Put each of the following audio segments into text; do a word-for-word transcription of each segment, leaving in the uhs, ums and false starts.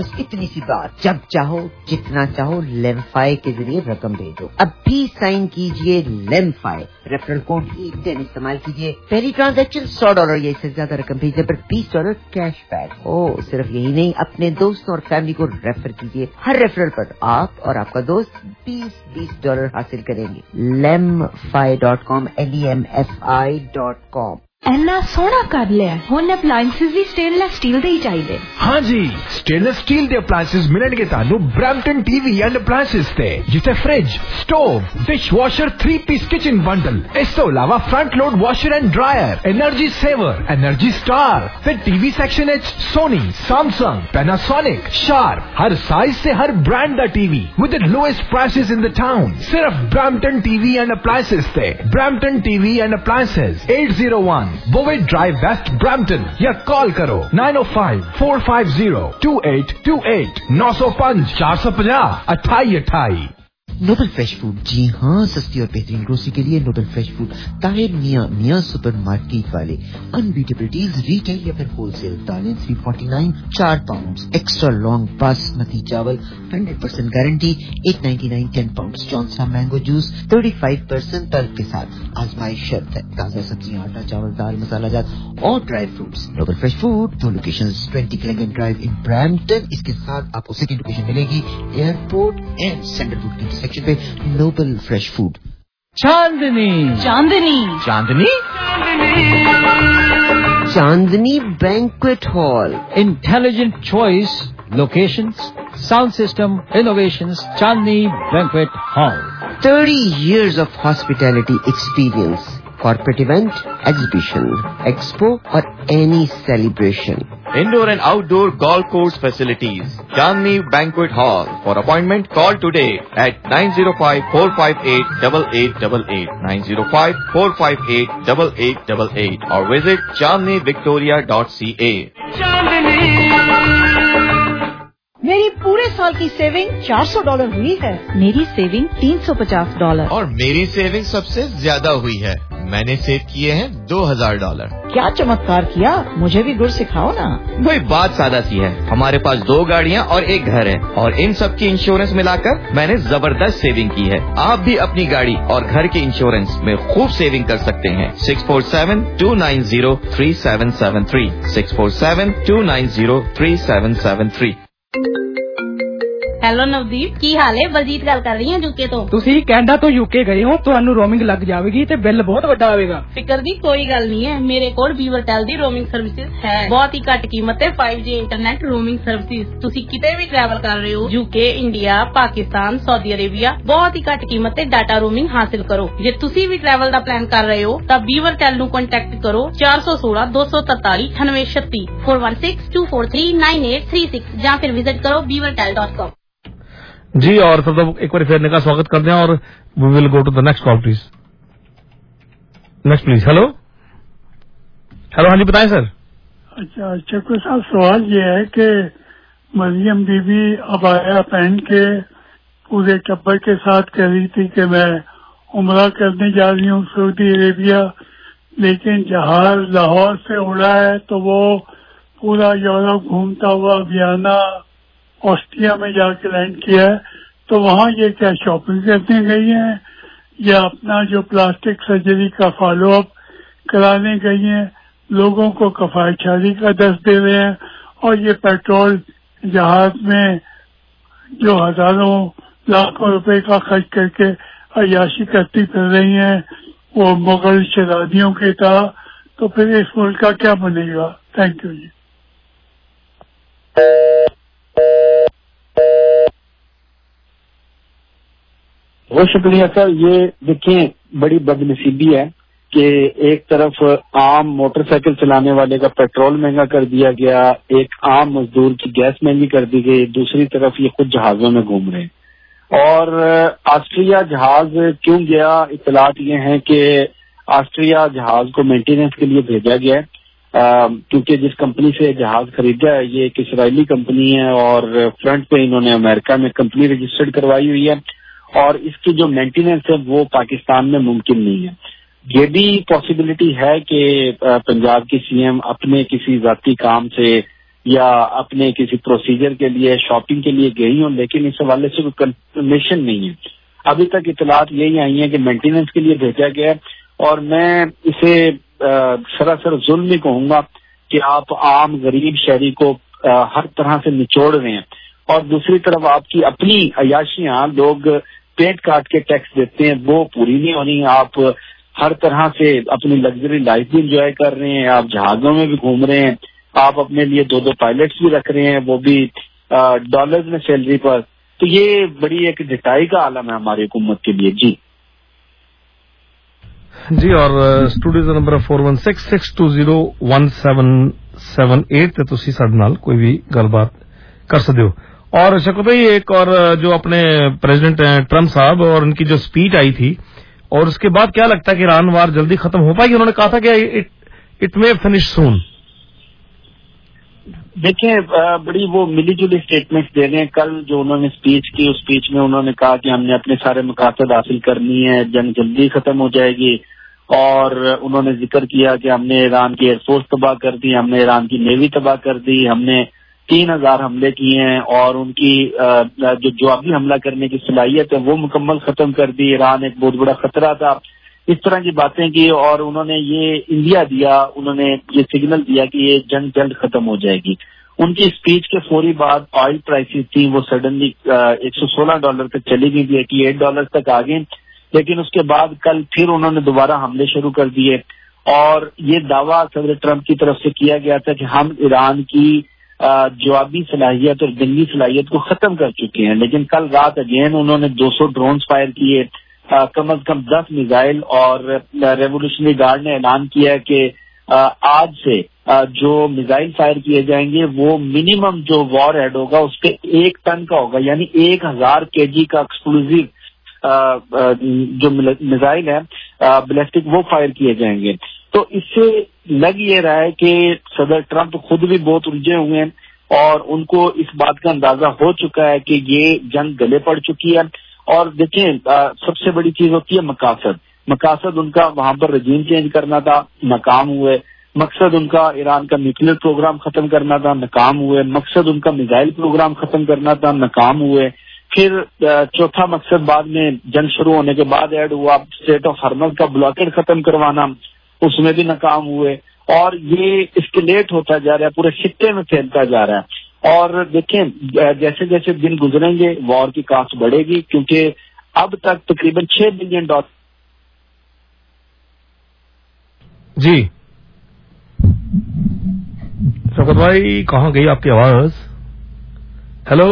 इतनी सी बात, जब चाहो जितना चाहो लेमफाई के जरिए रकम भेजो। अब भी साइन कीजिए Lemfi, referral code E ten इस्तेमाल कीजिए। पहली ट्रांजैक्शन सौ डॉलर या इससे ज्यादा रकम भेजने पर बीस डॉलर कैश बैक। ओ सिर्फ यही नहीं, अपने दोस्तों और फैमिली को रेफर कीजिए। हर रेफरल पर आप और आपका दोस्त बीस बीस डॉलर हासिल करेंगे। Lemfi dot com L E M F I dot com. इन्ना सोना कर लिया हुण अप्लायंसेस भी स्टेनलेस स्टील दे ही चाहिए। हाँ जी, स्टेनलेस स्टील दे अप्लायंसेस मिलणगे तानू ब्रैम्पटन टीवी एंड अप्लायंसेस ते, जिथे fridge, stove, dishwasher, three piece kitchen bundle, इस तो अलावा front load washer and dryer, energy saver, energy star, फिर टीवी सेक्शन एच सोनी, सैमसंग, पैनासोनिक, शार्प, हर साइज से हर ब्रांड दा TV with the lowest prices in the town. सिर्फ ब्रैम्पटन टीवी एंड अप्लायंसेस ते। Brampton TV and Appliances eight zero one Bovaird Drive West Brampton, या call करो nine O five four five zero two eight two eight, नौ सौ पांच चार सौ पचास अठाई अठाई। नोबल फ्रेश फूड, जी हाँ, सस्ती और बेहतरीन ग्रोसरी के लिए Nobel Fresh food, Tahir Mian Mian supermarket वाले। अनबीटेबल डील्स, रिटेल या फिर होलसेल। दालें थ्री फोर्टी नाइन चार पाउंड, एक्स्ट्रा लॉन्ग बासमती चावल hundred percent guarantee eight ninety nine ten pound, Johnson mango juice thirty five percent तल्क के साथ। आजमाइश शर्त है। ताजा सब्जियां, आटा, चावल, दाल, मसाला जात और dry fruits. Noble Fresh Food, दो location, twenty Clegan Drive in Brampton. इसके साथ आपको सेकंड लोकेशन मिलेगी airport and central book section पे। Noble Fresh Food. Chandni Chandni Chandni Chandni banquet hall, intelligent choice, locations, sound system, innovations, Chandni banquet hall. thirty years of hospitality experience, corporate event, exhibition, expo or any celebration. Indoor and outdoor golf course facilities. Chandni Banquet Hall. For appointment, call today at nine zero five four five eight eight eight eight eight, nine zero five four five eight eight eight eight eight, or visit chandni victoria dot c a. मेरी पूरे साल की saving चार सौ dollar हुई है। मेरी saving तीन सौ पचास डॉलर। और मेरी सेविंग सबसे ज्यादा हुई है। मैंने सेव किए हैं दो हजार डॉलर। क्या चमत्कार किया, मुझे भी गुर सिखाओ ना। वही बात सादा सी है। हमारे पास दो गाड़ियाँ और एक घर है, और इन सब की इंश्योरेंस मिलाकर मैंने जबरदस्त सेविंग की है। आप भी अपनी गाड़ी और घर के इंश्योरेंस में खूब सेविंग कर सकते हैं। Six four seven two nine zero three seven seven three, six four seven two nine zero three seven seven three. Hello Navdeep, की हाल है? बलजीत गल कर रही है यूके तो। ਤੁਸੀਂ ਕੈਨੇਡਾ ਤੋਂ यूके ਗਏ ਹੋ, ਤੁਹਾਨੂੰ ਰੋਮਿੰਗ ਲੱਗ ਜਾਵੇਗੀ ਤੇ ਬਿੱਲ ਬਹੁਤ ਵੱਡਾ ਆਵੇਗਾ। ਫਿਕਰ ਦੀ ਕੋਈ ਗੱਲ ਨਹੀਂ ਹੈ, ਮੇਰੇ ਕੋਲ ਵੀਵਰਟੈਲ ਦੀ ਰੋਮਿੰਗ ਸਰਵਿਸਿਜ਼ ਹੈ। ਬਹੁਤ ਹੀ ਘੱਟ ਕੀਮਤ ਤੇ five G internet roaming services. ਤੁਸੀਂ ਕਿਤੇ ਵੀ ਟਰੈਵਲ ਕਰ ਰਹੇ ਹੋ, UK, India, Pakistan, Saudi Arabia, ਬਹੁਤ ਹੀ ਘੱਟ ਕੀਮਤ ਤੇ ਡਾਟਾ ਰੋਮਿੰਗ ਹਾਸਿਲ ਕਰੋ। ਜੇ ਤੁਸੀਂ ਵੀ ਟਰੈਵਲ ਦਾ ਪਲਾਨ ਕਰ ਰਹੇ ਹੋ ਤਾਂ ਵੀਵਰਟੈਲ ਨੂੰ ਕੰਟੈਕਟ ਕਰੋ ਚਾਰ ਸੌ ਸੋਲਾਂ ਦੋ ਸੌ ਤਰਤਾਲੀ ਅਠਾਨਵੇਂ ਛੱਤੀ, four one six two four three nine eight three six, ਜਾਂ ਫਿਰ ਵਿਜ਼ਿਟ ਕਰੋ ਵੀਵਰਟੈਲ डॉट कॉम। जी, और तब तक एक बार फिर का स्वागत करते हैं, और we will go to the next call please. Next please. Hello hello, हाँ जी बताएं सर। अच्छा, चक्कर साहब, सवाल ये है कि मरियम बीबी अबाया पहन के पूरे टब्बर के साथ कह रही थी कि मैं उम्रा करने जा रही हूँ सऊदी अरेबिया, लेकिन जहाज लाहौर से उड़ा है तो वो पूरा यूरोप घूमता हुआ वियना ऑस्ट्रिया में जाके लैंड किया है। तो वहाँ ये क्या शॉपिंग करने गई है या अपना जो प्लास्टिक सर्जरी का फॉलो अप कराने गई है? लोगों को कफायतशारी का दर्ज दे रहे हैं, और ये पेट्रोल जहाज में जो हजारों लाखों रुपए का खर्च करके अय्याशी करती फिर रही हैं, वो मुगल शहजादियों के था। तो फिर इस मुल्क का क्या बनेगा? थैंक यू जी। बहुत शुक्रिया सर। ये देखिए, बड़ी बदनसीबी है कि एक तरफ आम मोटरसाइकिल चलाने वाले का पेट्रोल महंगा कर दिया गया, एक आम मजदूर की गैस महंगी कर दी गई, दूसरी तरफ ये खुद जहाजों में घूम रहे हैं। और ऑस्ट्रिया जहाज क्यों गया? इत्तलात ये हैं कि ऑस्ट्रिया जहाज को मेंटेनेंस के लिए भेजा गया है, क्योंकि जिस कंपनी से जहाज खरीदा है ये एक इसराइली कंपनी है, और फ्रंट पे इन्होंने अमेरिका में कंपनी रजिस्टर्ड करवाई हुई है, और इसकी जो मेंटेनेंस है वो पाकिस्तान में मुमकिन नहीं है। ये भी पॉसिबिलिटी है कि पंजाब की सीएम अपने किसी जाती काम से या अपने किसी प्रोसीजर के लिए शॉपिंग के लिए गई हूँ, लेकिन इस हवाले से कोई कंफर्मेशन नहीं है। अभी तक इतलात यही आई है कि मेंटेनेंस के लिए भेजा गया है, और मैं इसे सरासर जुल्म ही कहूंगा कि आप आम गरीब शहरी को आ, हर तरह से निचोड़ रहे हैं, और दूसरी तरफ आपकी अपनी अयाशियां लोग पेट काट के टैक्स देते हैं वो पूरी नहीं हो रही। आप हर तरह से अपनी लग्जरी लाइफ भी इंजॉय कर रहे हैं, आप जहाजों में भी घूम रहे हैं, आप अपने लिए दो दो पायलट्स भी रख रहे हैं, वो भी डॉलर्स में सैलरी पर। तो ये बड़ी एक ढिठाई का आलम है हमारी हुकूमत के लिए। जी जी और स्टूडियो का number four one six six two zero one seven seven eight ते तुसी साडे नाल कोई भी गलबात कर सकते हो। और शको भाई एक और जो अपने प्रेसिडेंट ट्रम्प साहब और उनकी जो स्पीच आई थी, और उसके बाद क्या लगता है कि ईरान वार जल्दी खत्म हो पाएगी? उन्होंने कहा था कि it it may finish soon. देखिए बड़ी वो मिली जुली स्टेटमेंट्स दे रहे हैं। कल जो उन्होंने स्पीच की, उस स्पीच में उन्होंने कहा कि हमने अपने सारे मकासद हासिल करनी है, जंग जल्दी खत्म हो जाएगी, और उन्होंने जिक्र किया कि हमने ईरान की एयरफोर्स तबाह कर दी, हमने ईरान की नेवी तबाह कर दी, हमने तीन हजार हमले किए हैं, और उनकी जो जवाबी हमला करने की सलाहियत है वो मुकम्मल खत्म कर दी। ईरान एक बहुत बड़ा खतरा था, इस तरह की बातें की, और उन्होंने ये इंडिया दिया, उन्होंने ये सिग्नल दिया कि ये जंग जल्द खत्म हो जाएगी। उनकी स्पीच के फौरी बाद ऑयल प्राइसेस थी वो सडनली एक सौ सोलह डॉलर तक चली गई थी, अठासी डॉलर तक आ गई, लेकिन उसके बाद कल फिर उन्होंने दोबारा हमले शुरू कर दिए, और ये दावा सदर ट्रंप की तरफ से किया गया था कि हम ईरान की जवाबी सलाहियत और जंगी सलाहियत को खत्म कर चुके हैं। लेकिन कल रात अगेन उन्होंने दो सौ ड्रोन फायर किए, कम अज कम दस मिसाइल, और रेवोल्यूशनरी गार्ड ने ऐलान किया कि आज से आ, जो मिसाइल फायर किए जाएंगे वो मिनिमम जो वॉर हेड होगा उस पे एक टन का होगा, यानी एक हजार के जी का एक्सप्लोजिव जो मिसाइल है बैलिस्टिक वो फायर किए जाएंगे। तो इससे लग ये रहा है कि सदर ट्रंप खुद भी बहुत उलझे हुए हैं, और उनको इस बात का अंदाजा हो चुका है कि ये जंग गले पड़ चुकी है। और देखें सबसे बड़ी चीज होती है मकासद। मकासद उनका वहां पर रजीम चेंज करना था, नाकाम हुए। मकसद उनका ईरान का न्यूक्लियर प्रोग्राम खत्म करना था, नाकाम हुए। मकसद उनका मिसाइल प्रोग्राम खत्म करना था, नाकाम हुए। फिर चौथा मकसद बाद में जंग शुरू होने के बाद ऐड हुआ स्टेट ऑफ हॉर्मज़ का ब्लॉकेड खत्म करवाना, उसमें भी नाकाम हुए। और ये एस्केलेट होता जा रहा है, पूरे खित्ते में फैलता जा रहा है। और देखें जैसे जैसे दिन गुजरेंगे वॉर की कास्ट बढ़ेगी, क्योंकि अब तक तकरीबन छह बिलियन डॉलर। जी शौकत भाई कहाँ गई आपकी आवाज? हेलो,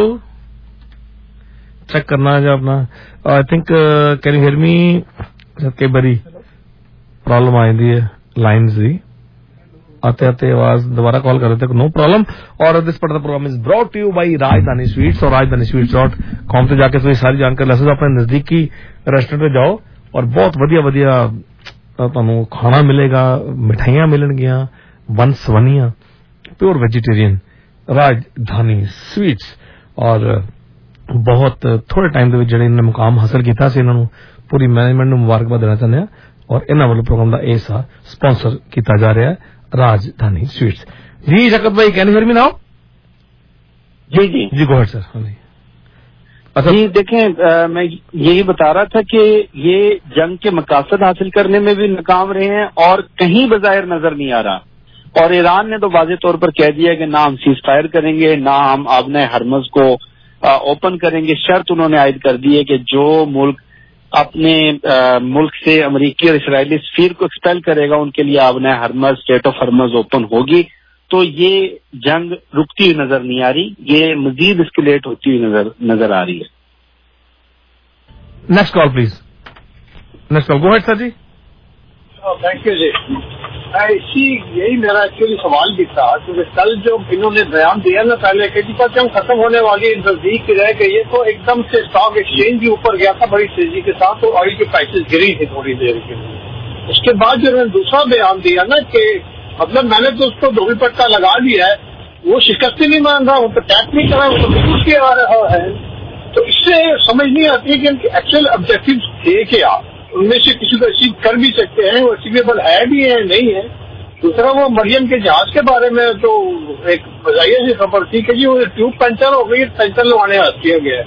चेक करना है अपना। I think can you hear me? कई बारी प्रॉब्लम आई दी है लाइन्स दी, आते आते आवाज दोबारा कॉल कर रहे थे, नो प्रॉब्लम। और this part of the programme is brought to you by Rajdhani Sweets, और राजधानी स्वीट्स डॉट कॉम से जाके तो सारी जानकारी ले सकते। अपने नजदीकी रेस्टोरेंट में जाओ और बहुत वधिया वधिया ਤੁਹਾਨੂੰ खाना मिलेगा, मिठाइयां मिलनगियां, वंसवनियां, प्योर वेजिटेरियन राजधानी स्वीट्स। और बहुत थोड़े टाइम ਦੇ ਜਿਹੜੇ ਇਹਨਾਂ ਮੁਕਾਮ ਹਾਸਲ ਕੀਤਾ ਸੀ, ਇਹਨਾਂ ਨੂੰ ਪੂਰੀ ਮੈਨੇਜਮੈਂਟ ਨੂੰ ਮੁਬਾਰਕਬਾਦ ਦੇਣਾ ਚਾਹੁੰਦੇ ਆ। और ਇਹਨਾਂ ਵੱਲੋਂ प्रोग्राम ਦਾ ਇਹ ਹਿੱਸਾ स्पॉन्सर ਕੀਤਾ जा रहा है राजधानी स्वीट्स। जी शकत भाई can you hear me now? जी जी जी गो अहेड सर। अच्छा जी देखें, आ, मैं यही बता रहा था कि ये जंग के मकासद हासिल करने में भी नाकाम रहे हैं, और कहीं बज़ाहिर नजर नहीं आ रहा। और ईरान ने तो वाज़ेह तौर पर कह दिया कि ना हम सीज फायर करेंगे, ना हम आबना हरमज को आ, ओपन करेंगे। शर्त उन्होंने आयद कर दी है कि जो मुल्क अपने आ, मुल्क से अमरीकी और इसराइली सफीर को एक्सपेल करेगा उनके लिए आबना हरमज, स्टेट ऑफ हरमज ओपन होगी। तो ये जंग रुकती हुई नजर नहीं आ रही, ये मजीद एस्केलेट होती हुई नजर नजर आ रही है। Next call please. Next call, go ahead sir जी। थैंक यू जी। इसी यही मेरा एक्चुअली सवाल भी था, क्योंकि कल जो इन्होंने बयान दिया ना पहले कि जी जंग खत्म होने वाली नजदीक रह गई है, तो एकदम से स्टॉक एक्सचेंज भी ऊपर गया था बड़ी तेजी के साथ, तो ऑयल की प्राइसेस गिरी थी थोड़ी देर के लिए। उसके बाद जो उन्होंने दूसरा बयान दिया ना कि मतलब मैंने तो उसको धोबी पट्टा लगा लिया है, वो शिकस्त नहीं मान रहा, वो तो टैप नहीं कर रहा, वो तो बिल्कुल के आ रहा है। तो इससे समझ नहीं आती है कि उनके एक्चुअल ऑब्जेक्टिव थे क्या, उनमें से किसी को अचीव कर भी सकते हैं, वो अचीवेबल है भी है नहीं है। दूसरा वो मरियम के जहाज के बारे में तो एक बजाइए सी खबर थी कि जी वो ट्यूब पंचर हो गई, पंचर लगवाने किया गया।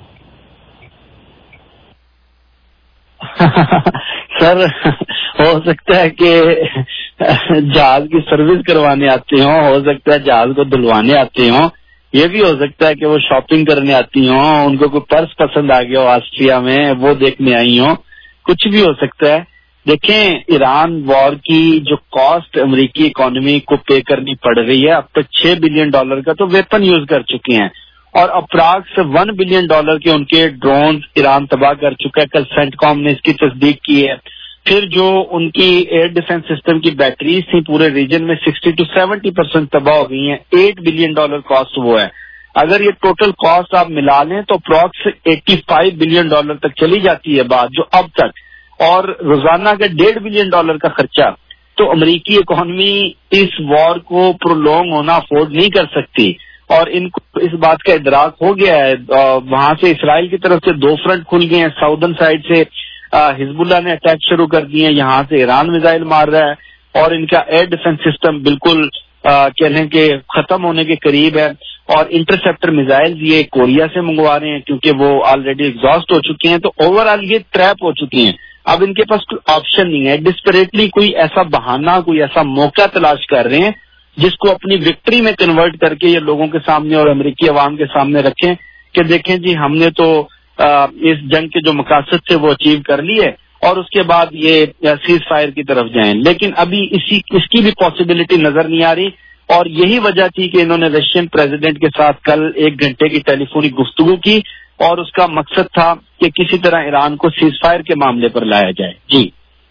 सर हो सकता है कि जहाज की सर्विस करवाने आते हों, हो सकता है जहाज को धुलवाने आते हों, ये भी हो सकता है कि वो शॉपिंग करने आती हों, उनको कोई पर्स पसंद आ गया हो ऑस्ट्रिया में, वो देखने आई हों, कुछ भी हो सकता है। देखें, ईरान वॉर की जो कॉस्ट अमेरिकी इकोनॉमी को पे करनी पड़ रही है, अब तक छह बिलियन डॉलर का तो वेपन यूज कर चुके हैं और अप्रॉक्स वन बिलियन डॉलर के उनके ड्रोन ईरान तबाह कर चुका है। कल सेंटकॉम ने इसकी तस्दीक की है। फिर जो उनकी एयर डिफेंस सिस्टम की बैटरीज थी पूरे रीजन में सिक्सटी टू सेवेंटी परसेंट तबाह हो गई हैं। एट बिलियन डॉलर कॉस्ट वो है। अगर ये टोटल कॉस्ट आप मिला लें तो approx eighty five billion dollar तक चली जाती है बात, जो अब तक, और रोजाना का डेढ़ बिलियन डॉलर का खर्चा। तो अमेरिकी इकोनॉमी इस वॉर को प्रोलॉन्ग होना अफोर्ड नहीं कर सकती और इनको इस बात का इदराक हो गया है। वहां से इसराइल की तरफ से दो फ्रंट खुल गए हैं। साउदर्न साइड से हिजबुल्लाह ने अटैक शुरू कर दिए हैं, यहाँ से ईरान मिसाइल मार रहा है और इनका एयर डिफेंस सिस्टम बिल्कुल कह लें कि खत्म होने के करीब है। और इंटरसेप्टर मिसाइल ये कोरिया से मंगवा रहे हैं क्योंकि वो ऑलरेडी एग्जॉस्ट हो चुके हैं। तो ओवरऑल ये ट्रैप हो चुके हैं। अब इनके पास कोई ऑप्शन नहीं है। डिस्परेटली कोई ऐसा बहाना, कोई ऐसा मौका तलाश कर रहे हैं जिसको अपनी विक्ट्री में कन्वर्ट करके ये लोगों के सामने और अमेरिकी अवाम के सामने रखें कि देखें जी हमने तो आ, इस जंग के जो मकासद थे वो अचीव कर लिए और उसके बाद ये सीज फायर की तरफ जाएं। लेकिन अभी इसी इसकी भी पॉसिबिलिटी नजर नहीं आ रही और यही वजह थी कि इन्होंने रशियन प्रेसिडेंट के साथ कल एक घंटे की टेलीफोनिक गुफ्तगू की और उसका मकसद था कि किसी तरह ईरान को सीज फायर के मामले पर लाया जाए। जी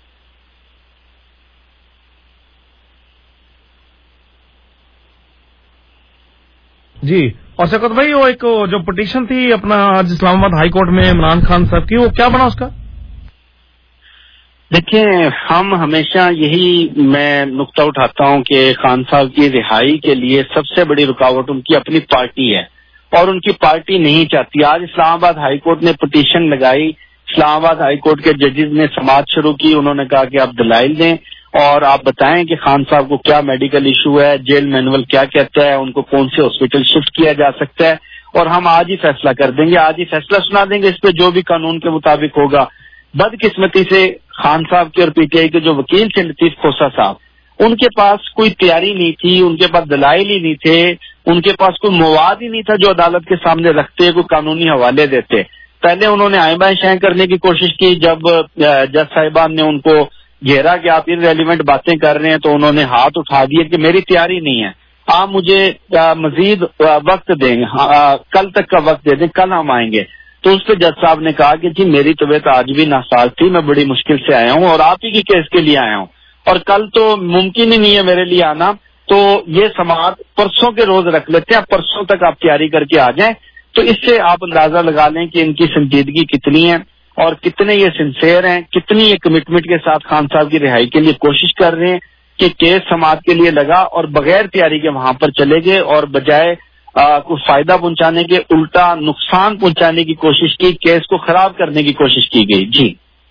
जी और शौकत भाई, वो एक जो पिटीशन थी अपना आज इस्लामाबाद हाई कोर्ट में इमरान खान साहब की, वो क्या बना उसका? देखिए, हम हमेशा यही मैं नुक्ता उठाता हूं कि खान साहब की रिहाई के लिए सबसे बड़ी रुकावट उनकी अपनी पार्टी है और उनकी पार्टी नहीं चाहती। आज इस्लामाबाद हाई कोर्ट ने पिटीशन लगाई, इस्लामाबाद हाई कोर्ट के जजेस ने समाअत शुरू की। उन्होंने कहा कि आप दलाइल दें और आप बताएं कि खान साहब को क्या मेडिकल इशू है, जेल मैनुअल क्या कहता है, उनको कौन से हॉस्पिटल शिफ्ट किया जा सकता है और हम आज ही फैसला कर देंगे, आज ही फैसला सुना देंगे इस पे जो भी कानून के मुताबिक होगा। बदकिस्मती से खान साहब के और पीटीआई के जो वकील थे लतीफ खोसा साहब, उनके पास कोई तैयारी नहीं थी, उनके पास दलाइल ही नहीं थे, उनके पास कोई मवाद ही नहीं था जो अदालत के सामने रखते, कोई कानूनी हवाले देते। पहले उन्होंने आए बाएं शाएं करने की कोशिश की। जब जज साहिबान ने उनको घेरा कि आप इनरेलीवेंट बातें कर रहे हैं तो उन्होंने हाथ उठा दिए कि मेरी तैयारी नहीं है, आप मुझे मजीद वक्त दें, कल तक का वक्त दे दें, कल हम आएंगे। तो उस पर जज साहब ने कहा कि जी मेरी तबीयत आज भी नासाज थी, मैं बड़ी मुश्किल से आया हूं और आप ही की केस के लिए आया हूं और कल तो मुमकिन ही नहीं है मेरे लिए आना, तो ये समाअत परसों के रोज रख लेते हैं, परसों तक आप तैयारी करके आ जाएं। तो इससे आप अंदाजा लगा लें कि इनकी संजीदगी कितनी है और कितने ये सिंसेयर हैं, कितनी ये कमिटमेंट के साथ खान साहब की रिहाई के लिए कोशिश कर रहे हैं कि केस समाअत के लिए लगा और बगैर तैयारी के वहां पर चले गए और बजाय कुछ फायदा पहुंचाने के उल्टा नुकसान पहुंचाने की कोशिश की, केस को खराब करने की कोशिश की गई। जी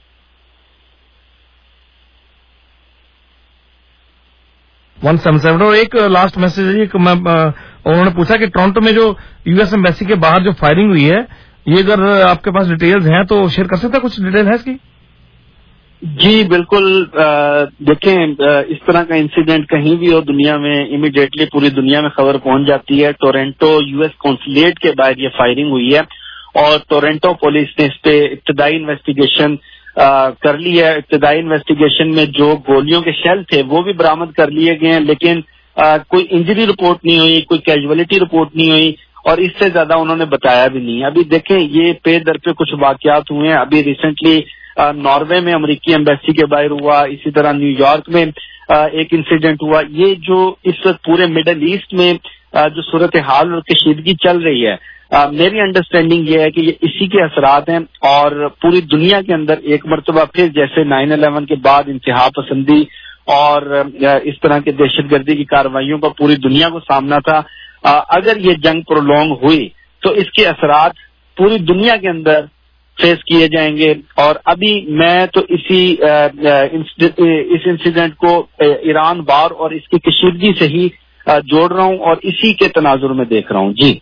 वन सेवन सेवन और एक लास्ट मैसेज है कि मैं उन्होंने पूछा कि टोरंटो में जो यूएस एम्बेसी के बाहर जो फायरिंग हुई है, ये अगर आपके पास डिटेल्स हैं तो शेयर कर सकते हैं, कुछ डिटेल है इसकी? जी बिल्कुल। देखें, इस तरह का इंसिडेंट कहीं भी हो दुनिया में इमीडिएटली पूरी दुनिया में खबर पहुंच जाती है। टोरंटो यूएस कॉन्सुलेट के बाहर ये फायरिंग हुई है और टोरंटो पुलिस ने इस पे इब्तदाई इन्वेस्टिगेशन कर ली है। इब्तदाई इन्वेस्टिगेशन में जो गोलियों के शेल थे वो भी बरामद कर लिए गए हैं, लेकिन आ, कोई इंजरी रिपोर्ट नहीं हुई, कोई कैजुअलिटी रिपोर्ट नहीं हुई और इससे ज्यादा उन्होंने बताया भी नहीं। अभी देखें, ये पे दर पे कुछ वाकयात हुए हैं। अभी रिसेंटली नॉर्वे में अमेरिकी एम्बेसी के बाहर हुआ, इसी तरह न्यूयॉर्क में आ, एक इंसिडेंट हुआ। ये जो इस वक्त पूरे मिडल ईस्ट में आ, जो सूरत हाल और कशीदगी चल रही है, आ, मेरी अंडरस्टैंडिंग ये है कि ये इसी के असरात हैं और पूरी दुनिया के अंदर एक मरतबा फिर जैसे नाइन इलेवन के बाद इंतहा पसंदी और इस तरह के दहशतगर्दी की कार्रवाइयों का पूरी दुनिया को सामना था। आ, अगर ये जंग प्रोलॉन्ग हुई तो इसके असरात पूरी दुनिया के अंदर फेस किए जाएंगे। और अभी मैं तो इसी इस इंसिडेंट को ईरान बार और इसकी कशीदगी से ही जोड़ रहा हूं और इसी के तनाजुर में देख रहा हूं जी।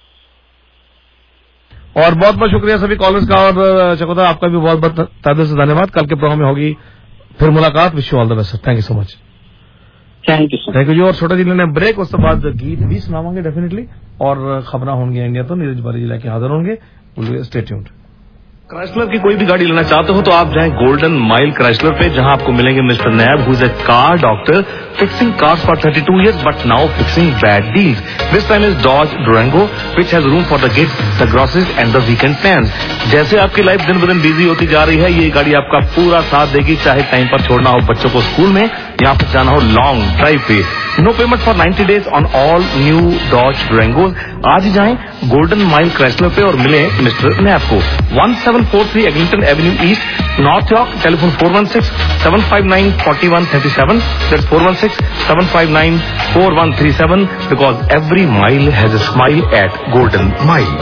और बहुत बहुत शुक्रिया सभी कॉलर्स का, और चकोदा आपका भी बहुत बहुत तहे से धन्यवाद। कल के प्रोग्राम में होगी फिर मुलाकात। Wish you all the best. Thank you so much. Thank you so thank you जी। और छोटा जी लेने ब्रेक, उसके बाद गीत भी सुनावांगे डेफिनेटली, और खबर होंगी इंडिया तो नीरज बारी जी लेके हाजिर होंगे। Stay tuned. क्राइसलर की कोई भी गाड़ी लेना चाहते हो तो आप जाएं गोल्डन माइल क्राइसलर पे, जहां आपको मिलेंगे mister Nab, who is a car doctor fixing cars for thirty two years but now fixing bad deals. This time is Dodge Durango which has room for the kids, the groceries and the weekend plans. जैसे आपकी life दिन ब दिन busy होती जा रही है, ये गाड़ी आपका पूरा साथ देगी, चाहे टाइम पर छोड़ना हो बच्चों को स्कूल में या फिर जाना हो लॉन्ग ड्राइव पे। No payment for ninety days on all new Dodge Durangos. आज ही जाएं गोल्डन माइल क्राइसलर पे और मिले मिस्टर नैब को। One seven four three Eglinton Avenue East, North York. Telephone four one six seven five nine four one three seven, that's four one six seven five nine four one three seven, because every mile has a smile at Golden Mile.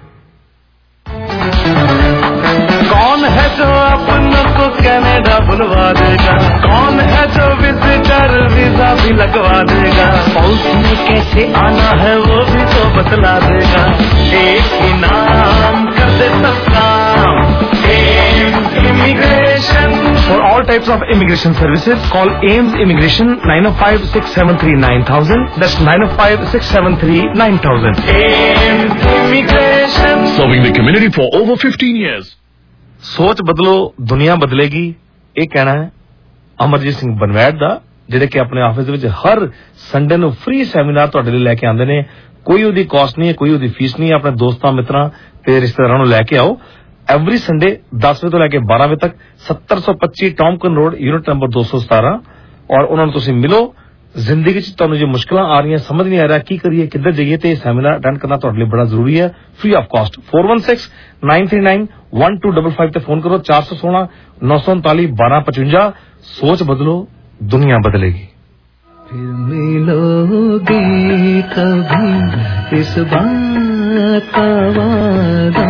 कौन है जो अपनों को Canada बुलवा देगा, कौन है जो विजिटर वीजा भी लगवा देगा, हाउस में कैसे आना है वो भी तो बतला देगा। एक ही नाम कर दे सब काम, Aims immigration. For all types of immigration services, call Ames Immigration nine oh five six seven three nine thousand. That's nine oh five six seven three nine thousand. Ames Immigration, serving the community for over fifteen years. सोच बदलो दुनिया बदलेगी, ਇਹ ਕਹਿਣਾ ਹੈ ਅਮਰਜੀਤ ਸਿੰਘ ਬਨਵੈਟ ਦਾ, ਜਿਹੜੇ ਕਿ ਆਪਣੇ ਆਫਿਸ ਦੇ ਵਿੱਚ ਹਰ ਸੰਡੇ ਨੂੰ ਫ੍ਰੀ ਸੈਮੀਨਾਰ ਤੁਹਾਡੇ ਲਈ ਲੈ ਕੇ ਆਉਂਦੇ ਨੇ। ਕੋਈ ਉਹਦੀ ਕਾਸਟ ਨਹੀਂ ਹੈ, ਕੋਈ ਉਹਦੀ ਫੀਸ ਨਹੀਂ ਹੈ। ਆਪਣੇ ਦੋਸਤਾਂ ਮਿੱਤਰਾਂ ਤੇ ਰਿਸ਼ਤੇਦਾਰਾਂ ਨੂੰ ਲੈ ਕੇ ਆਓ। ਐਵਰੀ ਸੰਡੇ ਦਸ ਵਜੇ ਤੋਂ ਲੈ ਕੇ ਬਾਰਾਂ ਵਜੇ ਤੱਕ ਸੱਤਰ ਸੌ ਪੱਚੀ ਟੌਮਕਨ ਰੋਡ, ਯੂਨਿਟ ਨੰਬਰ ਦੋ ਸੌ ਸਤਾਰਾਂ। ਔਰ ਉਹਨਾਂ ਨੂੰ ਤੁਸੀਂ ਮਿਲੋ। ਜ਼ਿੰਦਗੀ 'ਚ ਤੁਹਾਨੂੰ ਜੇ ਮੁਸ਼ਕਲਾਂ ਆ ਰਹੀਆਂ, ਸਮਝ ਨਹੀਂ ਆ ਰਿਹਾ ਕੀ ਕਰੀਏ, ਕਿੱਧਰ ਜਾਈਏ, ਤੇ ਇਹ ਸੈਮੀਨਾਰ ਅਟੈਂਡ ਕਰਨਾ ਤੁਹਾਡੇ ਲਈ ਬੜਾ ਜ਼ਰੂਰੀ ਹੈ, free of cost. Four one six nine three nine one two double five ਤੇ ਫੋਨ ਕਰੋ। ਚਾਰ ਸੌ सोलह नौ सौ उनतालीस बारह पचवंजा। सोच बदलो दुनिया बदलेगी। फिर मिलोगे कभी इस बात का वादा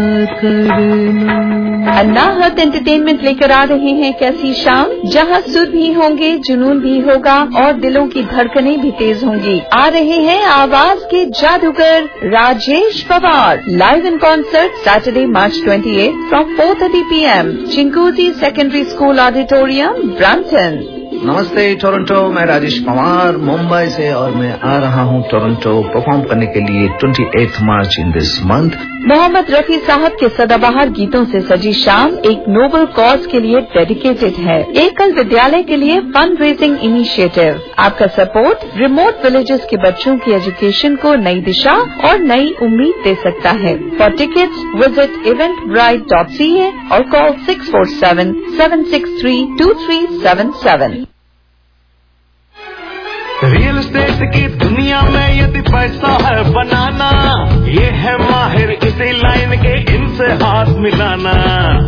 करना। अन्नाहत एंटरटेनमेंट लेकर आ रहे हैं कैसी शाम, जहां सुर भी होंगे, जुनून भी होगा और दिलों की धड़कनें भी तेज होंगी। आ रहे हैं आवाज के जादूगर Rajesh Pawar, live in concert Saturday March twenty eight from four thirty P M, Chinguacousy secondary school auditorium, Brampton. नमस्ते टोरंटो, मैं राजेश पवार मुंबई से और मैं आ रहा हूँ टोरंटो परफॉर्म करने के लिए अट्ठाईस March in this month. Mohammed Rafi साहब के सदाबहार गीतों से सजी शाम एक नोबल कॉज के लिए डेडिकेटेड है। एकल विद्यालय के लिए फंड रेजिंग इनिशिएटिव। आपका सपोर्ट रिमोट विलेजेस के बच्चों की एजुकेशन को नई दिशा और नई उम्मीद दे सकता है। For tickets visit Eventbrite dot C A और call six four seven seven six three two three seven seven. Real estate की दुनिया में यदि पैसा है बनाना, ये है माहिर इसी लाइन के, इनसे हाथ मिलाना।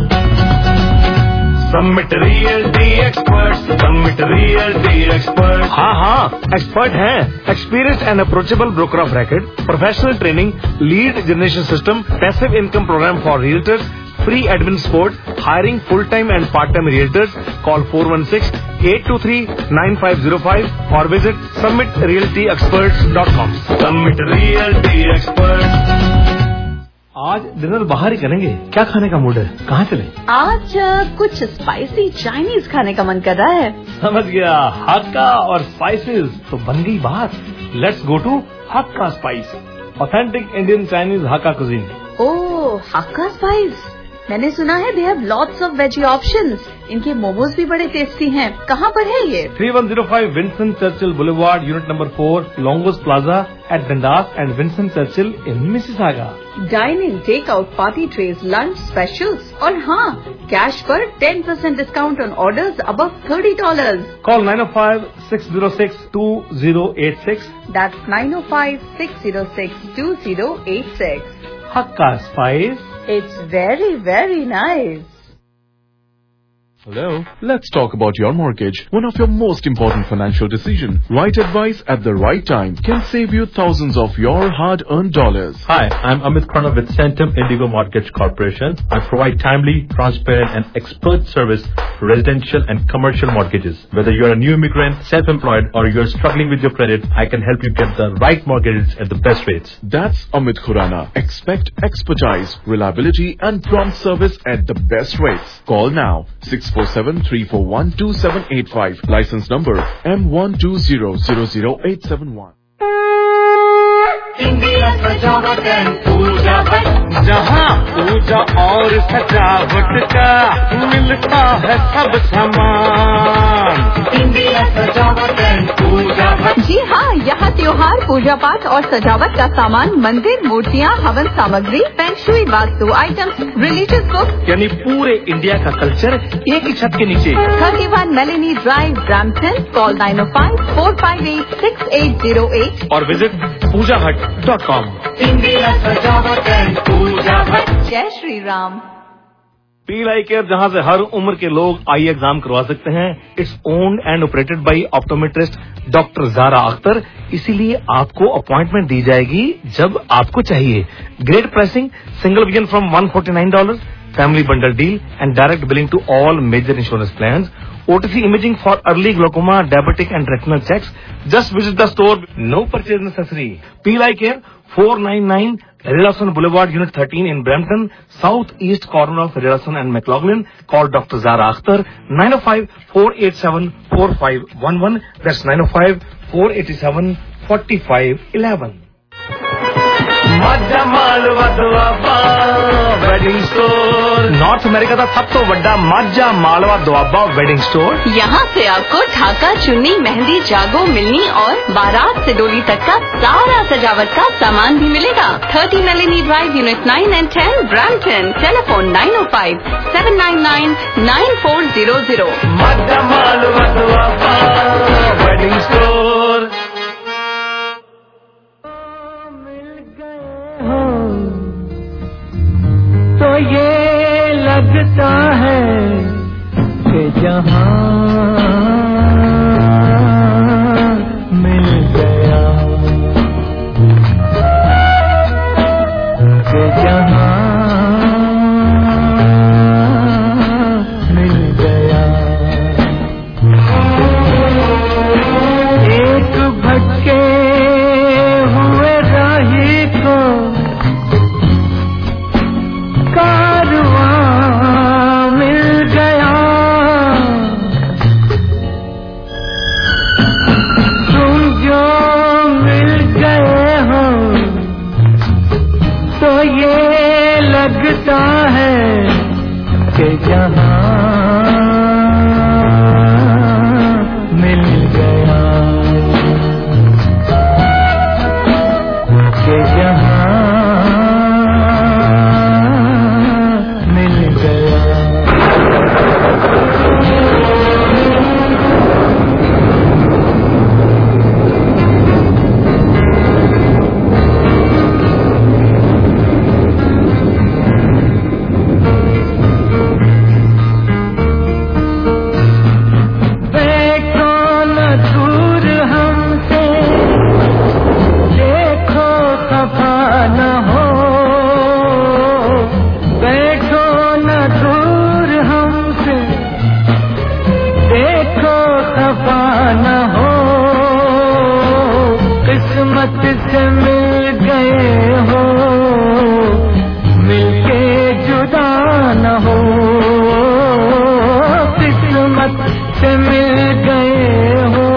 Submit realty expert, submit realty expert. हाँ हाँ एक्सपर्ट हैं। Experience and approachable broker of record, professional training, lead generation system, passive income programme for realtors, free admin support, hiring full-time and part-time realtors. Call four one six eight two three nine five zero five or visit summit realty experts dot com. Summit Realty Experts. आज dinner बाहर ही करेंगे, क्या खाने का mood है, कहाँ चले? आज कुछ स्पाइसी चाइनीज खाने का मन कर रहा है। समझ गया, हक्का और स्पाइसेस तो बन गई बात। Let's go to Hakka Spice, authentic Indian Chinese Hakka cuisine. Oh, Hakka Spice, मैंने सुना है they have lots of veggie options. इनके मोमोज भी बड़े टेस्टी हैं। कहाँ पर है ये? Three one zero five Winston Churchill Boulevard, unit number four, Longo's Plaza at Dundas and Winston Churchill in Mississauga. Dine in, take out, party trays, lunch specials और हाँ, कैश पर ten percent discount on orders above thirty dollar. Call nine O five six zero six two zero eight six. That's nine O five six zero six two zero eight six. Hakka Spice, it's very very nice. Hello. Let's talk about your mortgage. One of your most important financial decisions. Right advice at the right time can save you thousands of your hard-earned dollars. Hi, I'm Amit Pranav with Centum Indigo Mortgage Corporation. I provide timely, transparent and expert service for residential and commercial mortgages. Whether you're a new immigrant, self-employed or you're struggling with your credit, I can help you get the right mortgages at the best rates. That's Amit Khurana. Expect expertise, reliability and prompt service at the best rates. Call now. six four seven, three four one, two seven eight five. License number M one two zero zero zero eight seven one. India Sajawat and Puja Bhat, जहाँ पूजा और सजावट का मिलता है सब सामान। India Sajawat and Puja भट। जी हाँ, यहाँ त्योहार, पूजा पाठ और सजावट का सामान, मंदिर, मूर्तियाँ, हवन सामग्री, feng shui, vastu items, religious books, यानी पूरे इंडिया का कल्चर एक ही छत के नीचे। Thirty one Melanie Drive, Brampton. Call nine O five four five eight six eight zero eight और visit Puja Bhat dot com. India Sajawat and Puja Bhat. जय Shri Ram. Peel eye care, जहां से हर उम्र के लोग आई एग्जाम करवा सकते हैं। It's owned and operated by optometrist doctor Zara Akhtar, इसीलिए आपको अपॉइंटमेंट दी जाएगी जब आपको चाहिए। Great pricing, single vision from one forty nine dollar, family bundle deal and direct billing to all major insurance plans. O T C imaging for early glaucoma, diabetic and retinal checks. Just visit the store. No purchase necessary. Peel Eye Care, four ninety-nine Riddleson Boulevard, Unit thirteen in Brampton, southeast corner of Riddleson and McLaughlin. Call Doctor Zara Akhtar, nine oh five, four eight seven, four five one one. That's nine oh five, four eight seven, four five one one. Majha Malwa Doaba wedding store, North America का सब तो बड़ा माझा Malwa Doaba wedding store. यहाँ से आपको ढाका, चुन्नी, मेहंदी, जागो, मिलनी और बारात से डोली तक का सारा सजावट का सामान भी मिलेगा। Thirty Melanie drive, unit nine and ten, Brampton. Telephone nine O five seven nine nine nine four zero zero. Majha Malwa Doaba wedding store. तो ये लगता है कि जहाँ मिल गया, कि जहाँ मिल गया। एक भटके हुए राही को कारवां मिल गया। तुम जो मिल गए हो तो ये लगता है कि जहाँ मिल गया, कि जहाँ से मिल गए हो, मिलके जुदा न हो। किस्मत से मिल गए हो,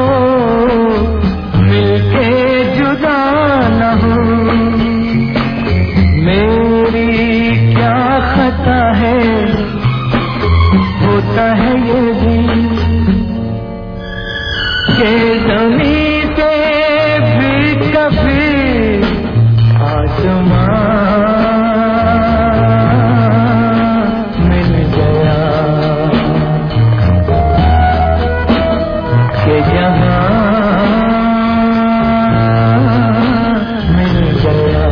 मिलके जुदा न हो। मेरी क्या खता है, होता है ये भी कि ज़मीन से भी कभी आसमां मिल गया, कि जहां मिल गया।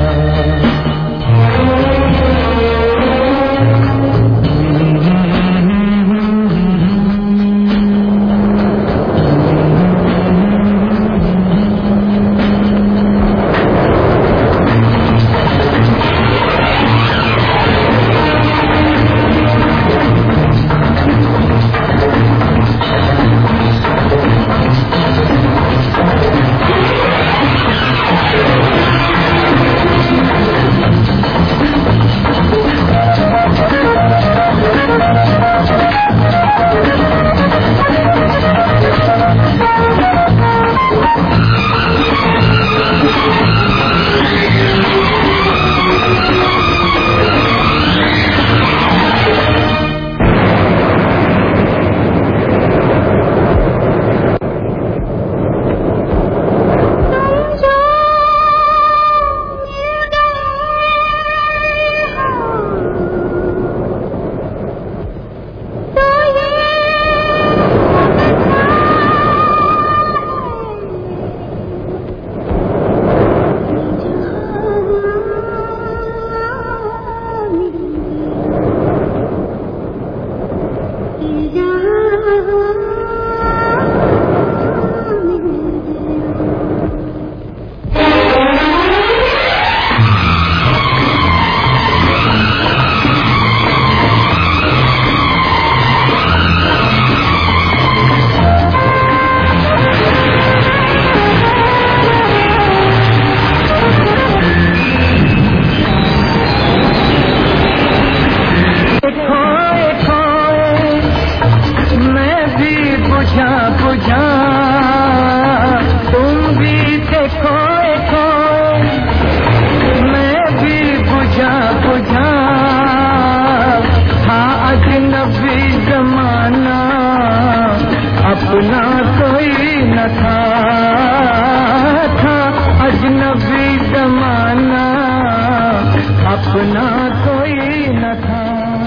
बिना कोई न था,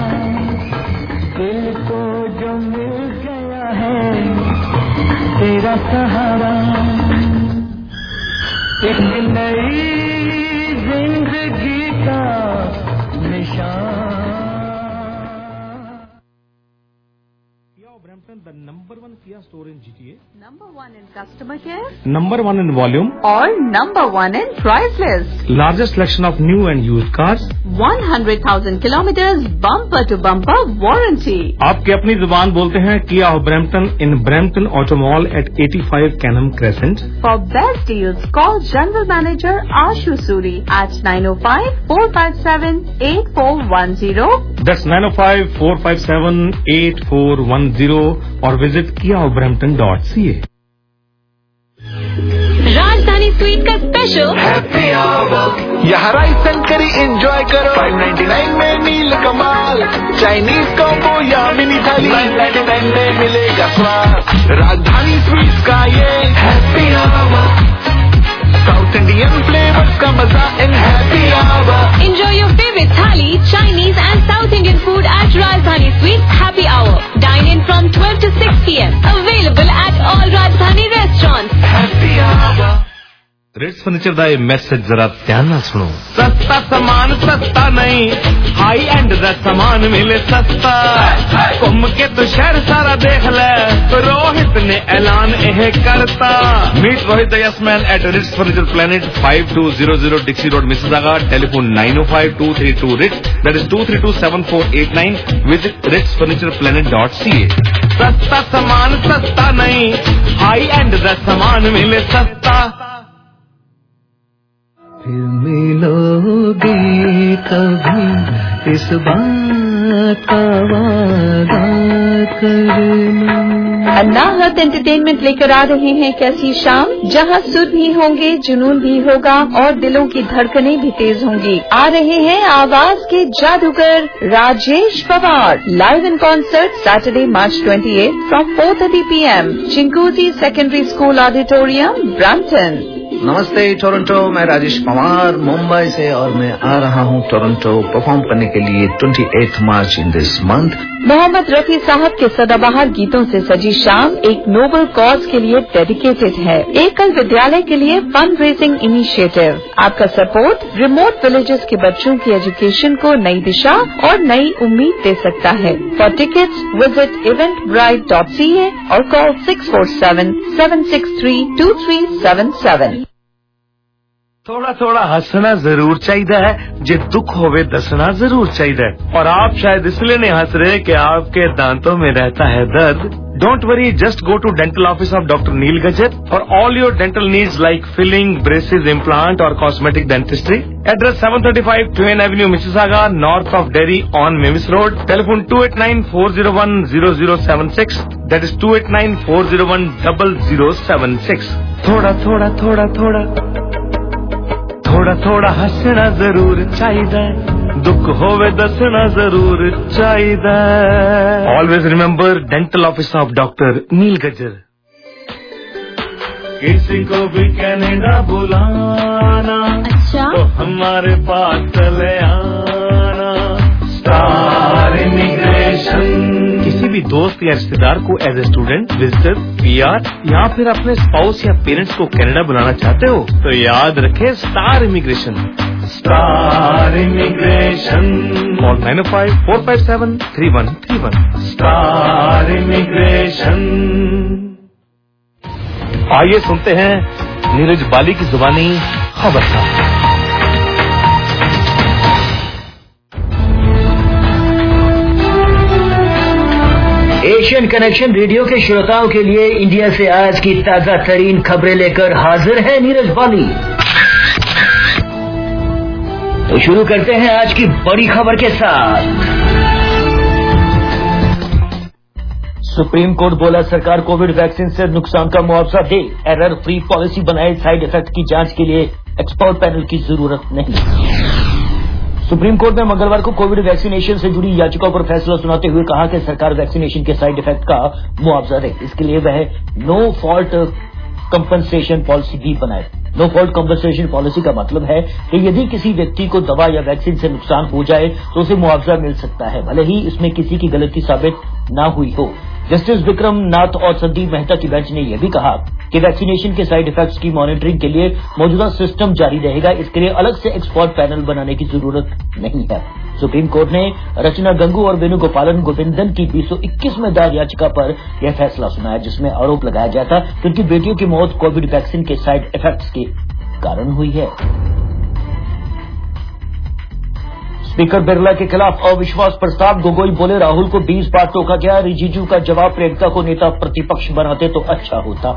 दिल को जो मिल गया है तेरा सहारा, एक नई जिंदगी का निशान। The number one Kia store in G T A. Number one in customer care. Number one in volume. Or number one in price list. Largest selection of new and used cars. one hundred thousand kilometers bumper to bumper warranty. आपके अपनी जुबान बोलते हैं Kia of Brampton in Brampton Auto Mall at eighty-five Canham Crescent. For best deals, call General Manager Ashu Suri at nine oh five, four five seven, eight four one zero. That's nine oh five, four five seven, eight four one zero or visit kia of brampton dot c a. Rajdhani sweet का special happy hour यहाँ rice and curry enjoy करो five ninety nine में meal कमाल, Chinese combo या mini thali nine ninety nine में मिलेगा स्वाद। Rajdhani sweet का ये happy hour, South Indian flavours का मजा in happy hour. Enjoy your favorite thali, Chinese and South Indian food at Rajdhani Sweets Happy Hour. Dine in from twelve to six p m Available at all Rajdhani restaurants. Happy hour. Ritz Furniture का ये message जरा ध्यान ना सुनो। सस्ता सामान सस्ता नहीं, हाई एंड का सामान मिले सस्ता। घूम के तो शहर सारा देख ले, रोहित ने ऐलान यह करता। Meet Rohit the yes man at Ritz Furniture Planet five two zero zero Dixie Road Mississauga, telephone nine O five two three two Ritz, that is two three two seven four eight nine, visit Ritz Furniture Planet dot C A. सस्ता सामान सस्ता नहीं, high and का सामान मिले सस्ता। फिर मिलोगे कभी इस बात का वादा करना। अनाहत एंटरटेनमेंट लेकर आ रहे हैं कैसी शाम, जहां सुर भी होंगे, जुनून भी होगा और दिलों की धड़कनें भी तेज होंगी। आ रहे हैं आवाज के जादूगर Rajesh Pawar, live in concert Saturday March twenty eight from four thirty P M Chinguacousy Secondary school auditorium Brampton. नमस्ते टोरंटो, मैं राजेश पवार मुंबई से और मैं आ रहा हूँ टोरंटो परफॉर्म करने के लिए अट्ठाईस March in this month. Mohammed Rafi साहब के सदाबहार गीतों से सजी शाम एक नोबल कॉज के लिए डेडिकेटेड है। एकल विद्यालय के लिए फंड रेजिंग इनिशिएटिव। आपका सपोर्ट रिमोट विलेजेस के बच्चों की एजुकेशन को नई दिशा और नई उम्मीद दे सकता है। For tickets visit Eventbrite dot C A और call six four seven seven six three two three seven seven. थोड़ा थोड़ा हंसना जरूर चाहिए है, जे दुख होवे दसना जरूर चाहिए। और आप शायद इसलिए नहीं हंस रहे कि आपके दांतों में रहता है दर्द। Don't worry, just go to dental office of doctor Neil Gajar for all your dental needs like filling, braces, implant और cosmetic dentistry. Address seven thirty five Twain avenue Mississauga, north of Derry on Mavis road. Telephone two eight nine four zero one zero zero seven six, that is two eight nine four zero one double zero seven six. थोड़ा थोड़ा थोड़ा थोड़ा थोड़ा थोड़ा हंसना जरूर चाहिए, दुख होवे दसना जरूर चाहिए। Always remember dental office of doctor Neil Gajar. किसी को भी कनाडा बुलाना, अच्छा तो हमारे पास चले आना। Star Immigration. किसी भी दोस्त या रिश्तेदार को as a student, visitor, P R या फिर अपने स्पाउस या पेरेंट्स को कनाडा बुलाना चाहते हो तो याद रखें Star Immigration. Star Immigration. Call nine O five four five seven three one three one. Star Immigration. आइए सुनते हैं नीरज बाली की जुबानी खबरदार। एशियन कनेक्शन रेडियो के श्रोताओं के लिए इंडिया से आज की ताजा तरीन खबरें लेकर हाजिर है नीरज बाली। तो शुरू करते हैं आज की बड़ी खबर के साथ। सुप्रीम कोर्ट बोला सरकार कोविड वैक्सीन से नुकसान का मुआवजा दे, एरर फ्री पॉलिसी बनाए, साइड इफेक्ट की जांच के लिए एक्सपर्ट पैनल की जरूरत नहीं। सुप्रीम कोर्ट ने मंगलवार को कोविड वैक्सीनेशन से जुड़ी याचिकाओं पर फैसला सुनाते हुए कहा कि सरकार वैक्सीनेशन के साइड इफेक्ट का मुआवजा दे। इसके लिए वह नो फॉल्ट कंपनसेशन पॉलिसी भी बनाए। नो फॉल्ट कंपनसेशन पॉलिसी का मतलब है कि यदि किसी व्यक्ति को दवा या वैक्सीन से नुकसान हो जाए तो उसे मुआवजा मिल सकता है, भले ही इसमें किसी की गलती साबित न हुई हो। जस्टिस विक्रम नाथ और संदीप मेहता की बेंच ने यह भी कहा कि वैक्सीनेशन के साइड इफेक्ट्स की मॉनिटरिंग के लिए मौजूदा सिस्टम जारी रहेगा, इसके लिए अलग से एक्सपर्ट पैनल बनाने की जरूरत नहीं है। सुप्रीम कोर्ट ने रचना गंगू और वेणुगोपालन गोविंदन की बीस सौ इक्कीस में दायर याचिका पर यह फैसला सुनाया, जिसमें आरोप लगाया गया था कि उनकी बेटियों की मौत कोविड वैक्सीन के साइड इफेक्ट्स के कारण हुई है। स्पीकर बिरला के खिलाफ अविश्वास प्रस्ताव, गोगोई बोले राहुल को बीस बार टोका गया, रिजिजू का जवाब प्रियंका को नेता प्रतिपक्ष बनाते तो अच्छा होता।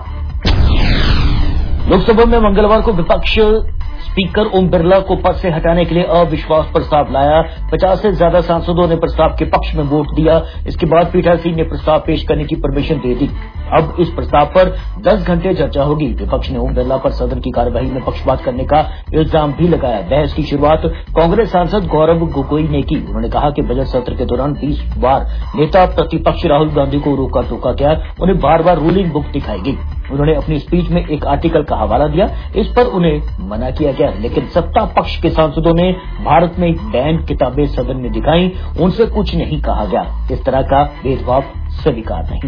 लोकसभा में मंगलवार को विपक्ष स्पीकर ओम बिरला को पद से हटाने के लिए अविश्वास प्रस्ताव लाया। पचास से ज्यादा सांसदों ने प्रस्ताव के पक्ष में वोट दिया। इसके बाद पीठासीन ने प्रस्ताव पेश करने की परमिशन दे दी। अब इस प्रस्ताव पर दस घंटे चर्चा होगी। विपक्ष ने ओम बिरला पर सदन की कार्यवाही में पक्षपात करने का इल्जाम भी लगाया। बहस की शुरुआत कांग्रेस सांसद गौरव गोगोई ने की। उन्होंने कहा कि बजट सत्र के दौरान बीस बार नेता प्रतिपक्ष राहुल गांधी को रोका टोका गया, उन्हें बार बार रूलिंग बुक दिखाई गई। उन्होंने अपनी स्पीच में एक आर्टिकल का हवाला दिया, इस पर उन्हें मना किया गया, लेकिन सत्ता पक्ष के सांसदों ने भारत में बैन किताबें सदन में दिखाई, उनसे कुछ नहीं कहा गया। इस तरह का भेदभाव स्वीकार नहीं।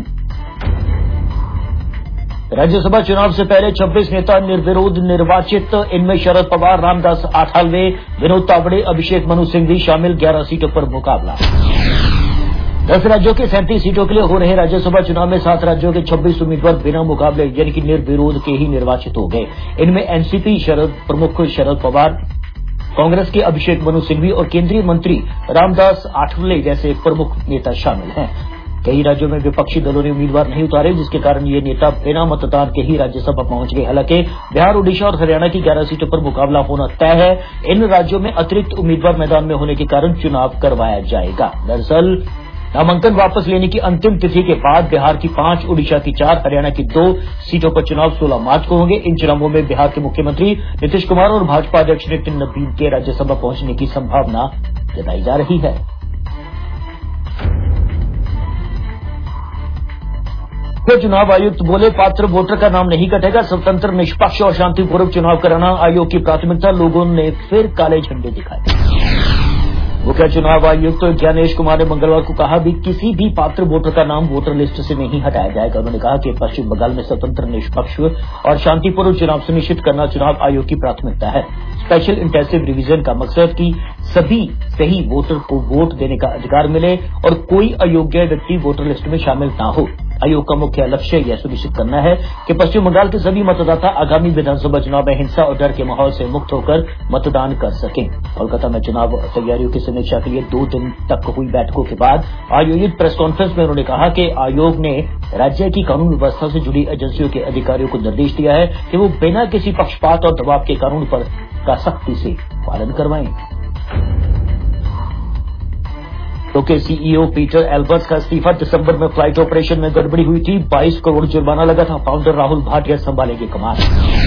राज्यसभा चुनाव से पहले छब्बीस नेता निर्विरोध निर्वाचित, इनमें शरद पवार, रामदास आठवले, विनोद तावड़े, अभिषेक मनु सिंघवी शामिल। ग्यारह सीटों पर मुकाबला। दस राज्यों के सैंतीस सीटों के लिए हो रहे राज्यसभा चुनाव में सात राज्यों के छब्बीस उम्मीदवार बिना मुकाबले यानी कि निर्विरोध के ही निर्वाचित हो गए। इनमें एनसीपी शरद प्रमुख शरद पवार, कांग्रेस के अभिषेक मनु सिंघवी और केंद्रीय मंत्री रामदास आठवले जैसे प्रमुख नेता शामिल हैं। कई राज्यों में विपक्षी दलों ने उम्मीदवार नहीं उतारे, जिसके कारण ये नेता बिना मतदान के ही राज्यसभा पहुंच गए। हालांकि बिहार, ओडिशा और हरियाणा की ग्यारह सीटों पर मुकाबला होना तय है। इन राज्यों में अतिरिक्त उम्मीदवार मैदान में होने के कारण चुनाव करवाया जाएगा। दरअसल नामांकन वापस लेने की अंतिम तिथि के बाद बिहार की पांच, ओडिशा की चार, हरियाणा की दो सीटों पर चुनाव सोलह मार्च को होंगे। इन चुनावों में बिहार के मुख्यमंत्री नीतीश कुमार और भाजपा अध्यक्ष नितिन नबीन के राज्यसभा पहुंचने की संभावना जताई जा रही है। चुनाव आयुक्त बोले पात्र वोटर का नाम नहीं कटेगा, स्वतंत्र, निष्पक्ष और शांतिपूर्वक चुनाव कराना आयोग की प्राथमिकता। लोगों ने फिर काले झंडे दिखाए। मुख्य चुनाव आयुक्त तो ज्ञानेश कुमार ने मंगलवार को कहा भी किसी भी पात्र वोटर का नाम वोटर लिस्ट से नहीं हटाया जाएगा। उन्होंने कहा कि पश्चिम बंगाल में स्वतंत्र, निष्पक्ष और शांतिपूर्वक चुनाव सुनिश्चित करना चुनाव आयोग की प्राथमिकता है। स्पेशल इंटेंसिव रिवीजन का मकसद कि सभी सही वोटर को वोट देने का अधिकार मिले और कोई अयोग्य व्यक्ति वोटर लिस्ट में शामिल न हो। आयोग का मुख्य लक्ष्य यह सुनिश्चित करना है कि पश्चिम बंगाल के सभी मतदाता आगामी विधानसभा चुनाव में हिंसा और डर के माहौल से मुक्त होकर मतदान कर सकें। कोलकाता में चुनाव तैयारियों की समीक्षा के लिए दो दिन तक हुई बैठकों के बाद आयोजित प्रेस कॉन्फ्रेंस में उन्होंने कहा कि आयोग ने राज्य की कानून व्यवस्था से जुड़ी एजेंसियों के अधिकारियों को निर्देश दिया है कि वो बिना किसी पक्षपात और दबाव के कानून पर का सख्ती से पालन करवाएं। तो के सीईओ पीटर एल्बर्ट्स का इस्तीफा, दिसंबर में फ्लाइट ऑपरेशन में गड़बड़ी हुई थी, बाईस करोड़ जुर्माना लगा था। फाउंडर राहुल भाटिया संभालेंगे कमान।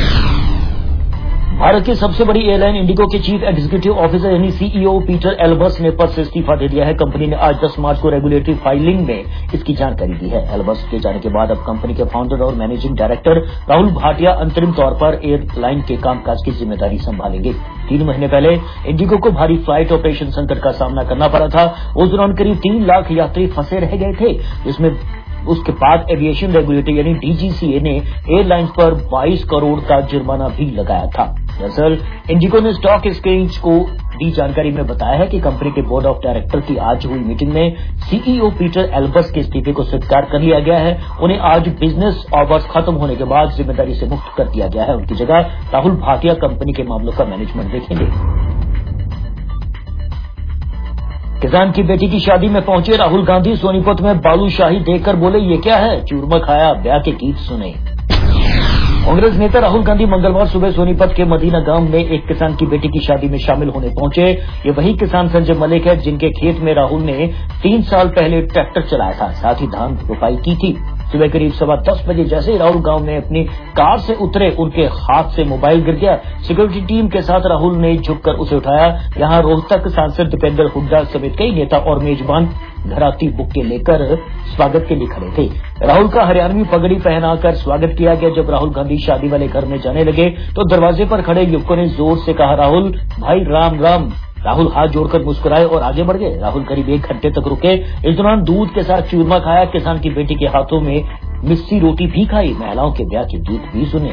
भारत की सबसे बड़ी एयरलाइन इंडिगो के चीफ एग्जीक्यूटिव ऑफिसर यानी सीईओ पीटर एल्बर्ट्स ने पद से इस्तीफा दे दिया है। कंपनी ने आज दस मार्च को रेगुलेटरी फाइलिंग में इसकी जानकारी दी है। एल्बर्ट्स के जाने के बाद अब कंपनी के फाउंडर और मैनेजिंग डायरेक्टर राहुल भाटिया अंतरिम तौर पर एयरलाइन के कामकाज की जिम्मेदारी संभालेंगे। तीन महीने पहले इंडिगो को भारी फ्लाइट ऑपरेशन संकट का सामना करना पड़ा था। उस दौरान करीब तीन लाख यात्री फंसे रह गए थे, जिसमें उसके बाद एविएशन रेगुलेटर यानी डीजीसीए ने एयरलाइंस पर बाईस करोड़ का जुर्माना भी लगाया था। दरअसल इंडिगो ने स्टॉक एक्सचेंज को दी जानकारी में बताया है कि कंपनी के बोर्ड ऑफ डायरेक्टर की आज हुई मीटिंग में सीईओ पीटर एल्बर्ट्स के इस्तीफे को स्वीकार कर लिया गया है। उन्हें आज बिजनेस आवर्स खत्म होने के बाद जिम्मेदारी से मुक्त कर दिया गया है। उनकी जगह राहुल भाटिया कंपनी के मामलों का मैनेजमेंट देखेंगे। किसान की बेटी की शादी में पहुंचे राहुल गांधी, सोनीपत में बालूशाही देखकर बोले ये क्या है, चूरमा खाया, ब्याह के गीत सुने। कांग्रेस नेता राहुल गांधी मंगलवार सुबह सोनीपत के मदीना गांव में एक किसान की बेटी की शादी में शामिल होने पहुंचे। ये वही किसान संजय मलिक है जिनके खेत में राहुल ने तीन साल पहले ट्रैक्टर चलाया था, साथ ही धान रोपाई की थी। सुबह करीब सवा दस बजे जैसे ही राहुल गांव में अपनी कार से उतरे, उनके हाथ से मोबाइल गिर गया। सिक्योरिटी टीम के साथ राहुल ने झुककर उसे उठाया। यहाँ रोहतक सांसद दीपेंद्र हुड्डा समेत कई नेता और मेजबान घराती बुक्के लेकर स्वागत के लिए खड़े थे। राहुल का हरियाणवी पगड़ी पहनाकर स्वागत किया गया। जब राहुल गांधी शादी वाले घर में जाने लगे तो दरवाजे पर खड़े युवकों ने जोर से कहा, राहुल भाई राम राम। राहुल हाथ जोड़कर मुस्कुराए और आगे बढ़ गए। राहुल करीब एक घंटे तक रुके। इस दौरान दूध के साथ चूरमा खाया, किसान की बेटी के हाथों में मिस्सी रोटी भी खाई, महिलाओं के ब्याह के गीत भी सुने।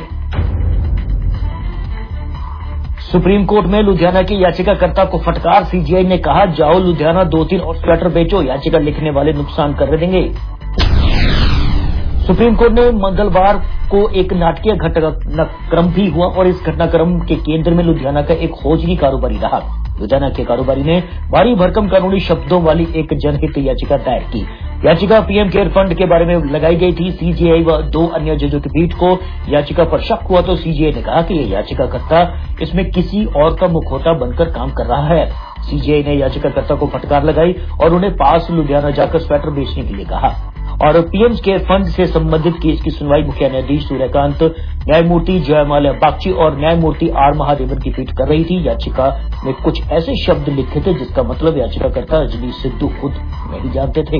सुप्रीम कोर्ट में लुधियाना की याचिकाकर्ता को फटकार। सीजीआई ने कहा, जाओ लुधियाना दो तीन और स्वेटर बेचो, याचिका लिखने वाले नुकसान कर देंगे। सुप्रीम कोर्ट ने मंगलवार को एक नाटकीय घटनाक्रम भी हुआ और इस घटनाक्रम के केंद्र में लुधियाना का एक खोजरी कारोबारी रहा। लुधियाना के कारोबारी ने भारी भरकम कानूनी शब्दों वाली एक जनहित याचिका दायर की। याचिका पीएम केयर फंड के बारे में लगाई गई थी। सीजीआई व दो अन्य जजों की पीठ को याचिका पर शक हुआ तो सीजीआई ने कहा कि ये याचिकाकर्ता इसमें किसी और का मुखौटा बनकर काम कर रहा है। सीजीआई ने याचिकाकर्ता को फटकार लगाई और उन्हें पास लुधियाना जाकर स्वेटर बेचने के लिए कहा। और पीएम केयर फंड से संबंधित केस की सुनवाई मुख्य न्यायाधीश सूर्यकांत, न्यायमूर्ति जयमाल्या बागची और न्यायमूर्ति आर महादेवन की पीठ कर रही थी। याचिका में कुछ ऐसे शब्द लिखे थे जिसका मतलब याचिकाकर्ता रजनी सिद्धू खुद नहीं जानते थे।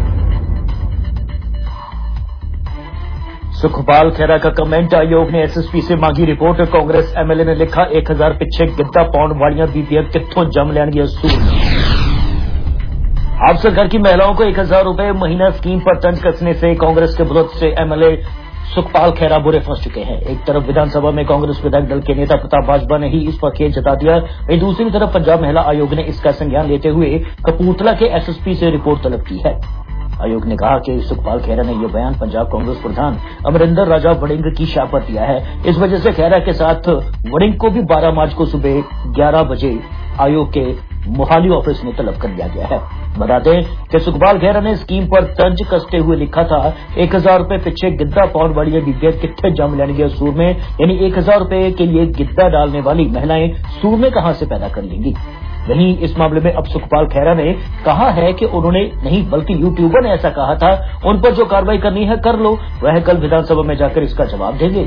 सुखपाल खेरा का कमेंट, आयोग ने एसएसपी से मांगी रिपोर्ट। कांग्रेस एमएलए ने लिखा, एक हजार पिछे गिद्दा पाउंड वालियां बीपीएफ कित्थों जम लैणगे सूर। आप सरकार की महिलाओं को एक हजार रूपये महीना स्कीम पर तंज कसने से कांग्रेस के विरोध से एमएलए सुखपाल खेरा बुरे फंस चुके हैं। एक तरफ विधानसभा में कांग्रेस विधायक दल के नेता प्रताप बाजवा ने ही इस पर खेद जता दिया, वहीं दूसरी तरफ पंजाब महिला आयोग ने इसका संज्ञान लेते हुए कपूरथला के एसएसपी से रिपोर्ट तलब की है। आयोग ने कहा कि सुखपाल खेरा ने यह बयान पंजाब कांग्रेस प्रधान अमरिंदर राजा वड़िंग की शाह पर दिया है। इस वजह से खेरा के साथ वड़िंग को भी बारह मार्च को सुबह ग्यारह बजे आयोग के मोहाली ऑफिस में तलब कर दिया गया है। बता दें कि सुखपाल खेरा ने स्कीम पर तंज कसते हुए लिखा था, एक हजार रूपये पीछे गिद्दा पाउंड वाली बीपीएफ कितने जम लेंगे सूर में, यानी एक हजार रूपये के लिए गिद्दा डालने वाली महिलाएं सूर में कहां से पैदा कर लेंगी। वहीं इस मामले में अब सुखपाल खेरा ने कहा है कि उन्होंने नहीं बल्कि यूट्यूबर ने ऐसा कहा था, उन पर जो कार्रवाई करनी है कर लो। वह कल विधानसभा में जाकर इसका जवाब देंगे।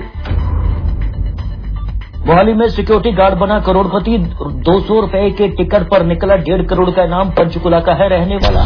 मोहाली में सिक्योरिटी गार्ड बना करोड़पति, दो सौ रूपये के टिकट पर निकला डेढ़ करोड़ का इनाम, पंचकुला का है रहने वाला।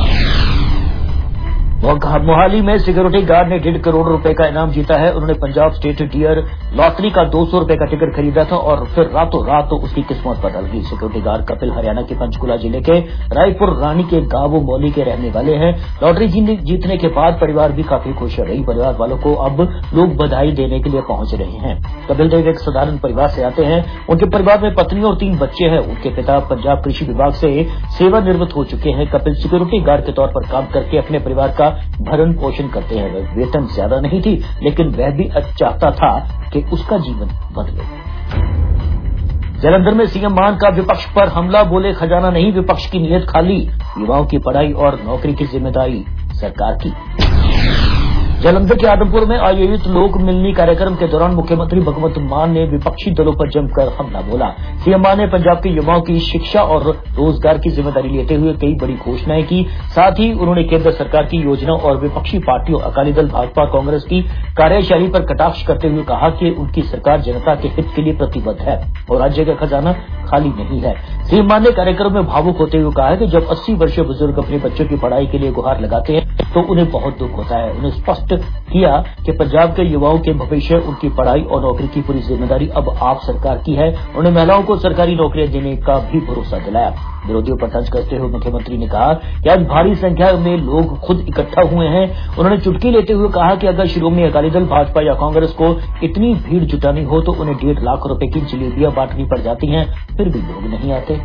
मोहाली में सिक्योरिटी गार्ड ने डेढ़ करोड़ रुपए का इनाम जीता है। उन्होंने पंजाब स्टेट डियर लॉटरी का दो सौ रुपए का टिकट खरीदा था और फिर रातों रात तो उसकी किस्मत बदल गई। सिक्योरिटी गार्ड कपिल हरियाणा के पंचकुला जिले के रायपुर रानी के गांव मौली के रहने वाले हैं। लॉटरी जीतने के बाद परिवार भी काफी खुश रही। परिवार वालों को अब लोग बधाई देने के लिए पहुंच रहे हैं। कपिल देव एक साधारण परिवार से आते हैं। उनके परिवार में पत्नी और तीन बच्चे हैं। उनके पिता पंजाब कृषि विभाग से सेवानिवृत्त हो चुके हैं। कपिल सिक्योरिटी गार्ड के तौर पर काम करके अपने परिवार का भरण पोषण करते हैं। वह वेतन ज्यादा नहीं थी, लेकिन वह भी चाहता था कि उसका जीवन बदले। जालंधर में सीएम मान का विपक्ष पर हमला, बोले खजाना नहीं विपक्ष की नीयत खाली, युवाओं की पढ़ाई और नौकरी की जिम्मेदारी सरकार की। जालंधर के आदमपुर में आयोजित लोक मिलनी कार्यक्रम के दौरान मुख्यमंत्री भगवंत मान ने विपक्षी दलों पर जमकर हमला बोला। सीएम मान ने पंजाब के युवाओं की शिक्षा और रोजगार की जिम्मेदारी लेते हुए कई बड़ी घोषणाएं की। साथ ही उन्होंने केंद्र सरकार की योजनाओं और विपक्षी पार्टियों अकाली दल, भाजपा, कांग्रेस की कार्यशैली पर कटाक्ष करते हुए कहा कि उनकी सरकार जनता के हित के लिए प्रतिबद्ध है और राज्य का खजाना खाली नहीं है। सीएम मान ने कार्यक्रम में भावुक होते हुए कहा कि जब अस्सी वर्षीय बुजुर्ग अपने बच्चों की पढ़ाई के लिए गुहार लगाते हैं तो उन्हें बहुत दुख होता है। उन्हें स्पष्ट किया कि पंजाब के युवाओं के भविष्य, उनकी पढ़ाई और नौकरी की पूरी जिम्मेदारी अब आप सरकार की है। उन्होंने महिलाओं को सरकारी नौकरियां देने का भी भरोसा दिलाया। विरोधियों पर तंज कसते हुए मुख्यमंत्री ने कहा कि आज भारी संख्या में लोग खुद इकट्ठा हुए हैं। उन्होंने चुटकी लेते हुए कहा कि अगर श्रोमणी अकाली दल, भाजपा या कांग्रेस को इतनी भीड़ जुटानी हो तो उन्हें डेढ़ लाख रुपए की जलेबियां बांटनी पड़ जाती हैं, फिर भी लोग नहीं आते।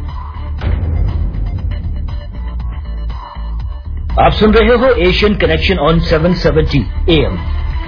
आप सुन रहे हो Asian Connection on seven seventy A M.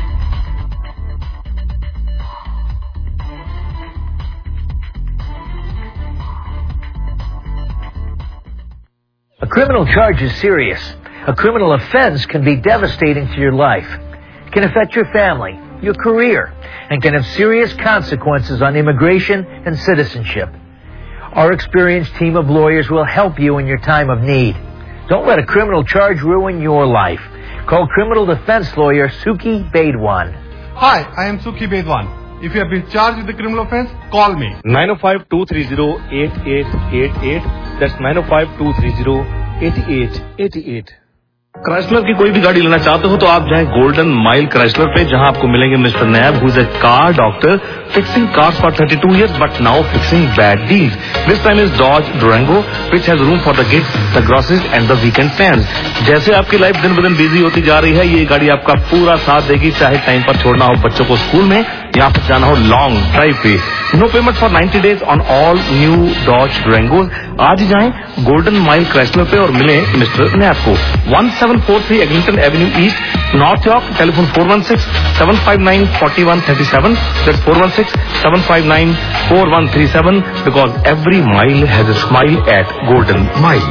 A criminal charge is serious. A criminal offense can be devastating to your life. It can affect your family, your career, and can have serious consequences on immigration and citizenship. Our experienced team of lawyers will help you in your time of need. Don't let a criminal charge ruin your life. Call criminal defense lawyer Suki Bedwan. Hi, I am Suki Bedwan. If you have been charged with a criminal offense, call me. nine oh five, two three zero, eight eight eight eight. That's nine oh five, two three zero, eight eight eight eight. Chrysler की कोई भी गाड़ी लेना चाहते हो तो आप जाएं गोल्डन माइल क्राइसलर पे, जहां आपको मिलेंगे mister Nab, who is a car doctor fixing cars for thirty two years but now fixing bad deals. This time is Dodge Durango which has room for the kids, the groceries and the weekend plans. जैसे आपकी life दिन ब दिन busy होती जा रही है, ये गाड़ी आपका पूरा साथ देगी, चाहे टाइम पर छोड़ना हो बच्चों को स्कूल में या फिर जाना हो लॉन्ग ड्राइव पे. No payment for ninety days on all new Dodge Durangos. आज ही जाएं गोल्डन माइल क्राइसलर पे और मिले मिस्टर नैब को. One seven four three Eglinton Avenue East, North York. Telephone four one six, seven five nine, four one three seven. That's four one six, seven five nine, four one three seven. Because every mile has a smile at Golden Mile.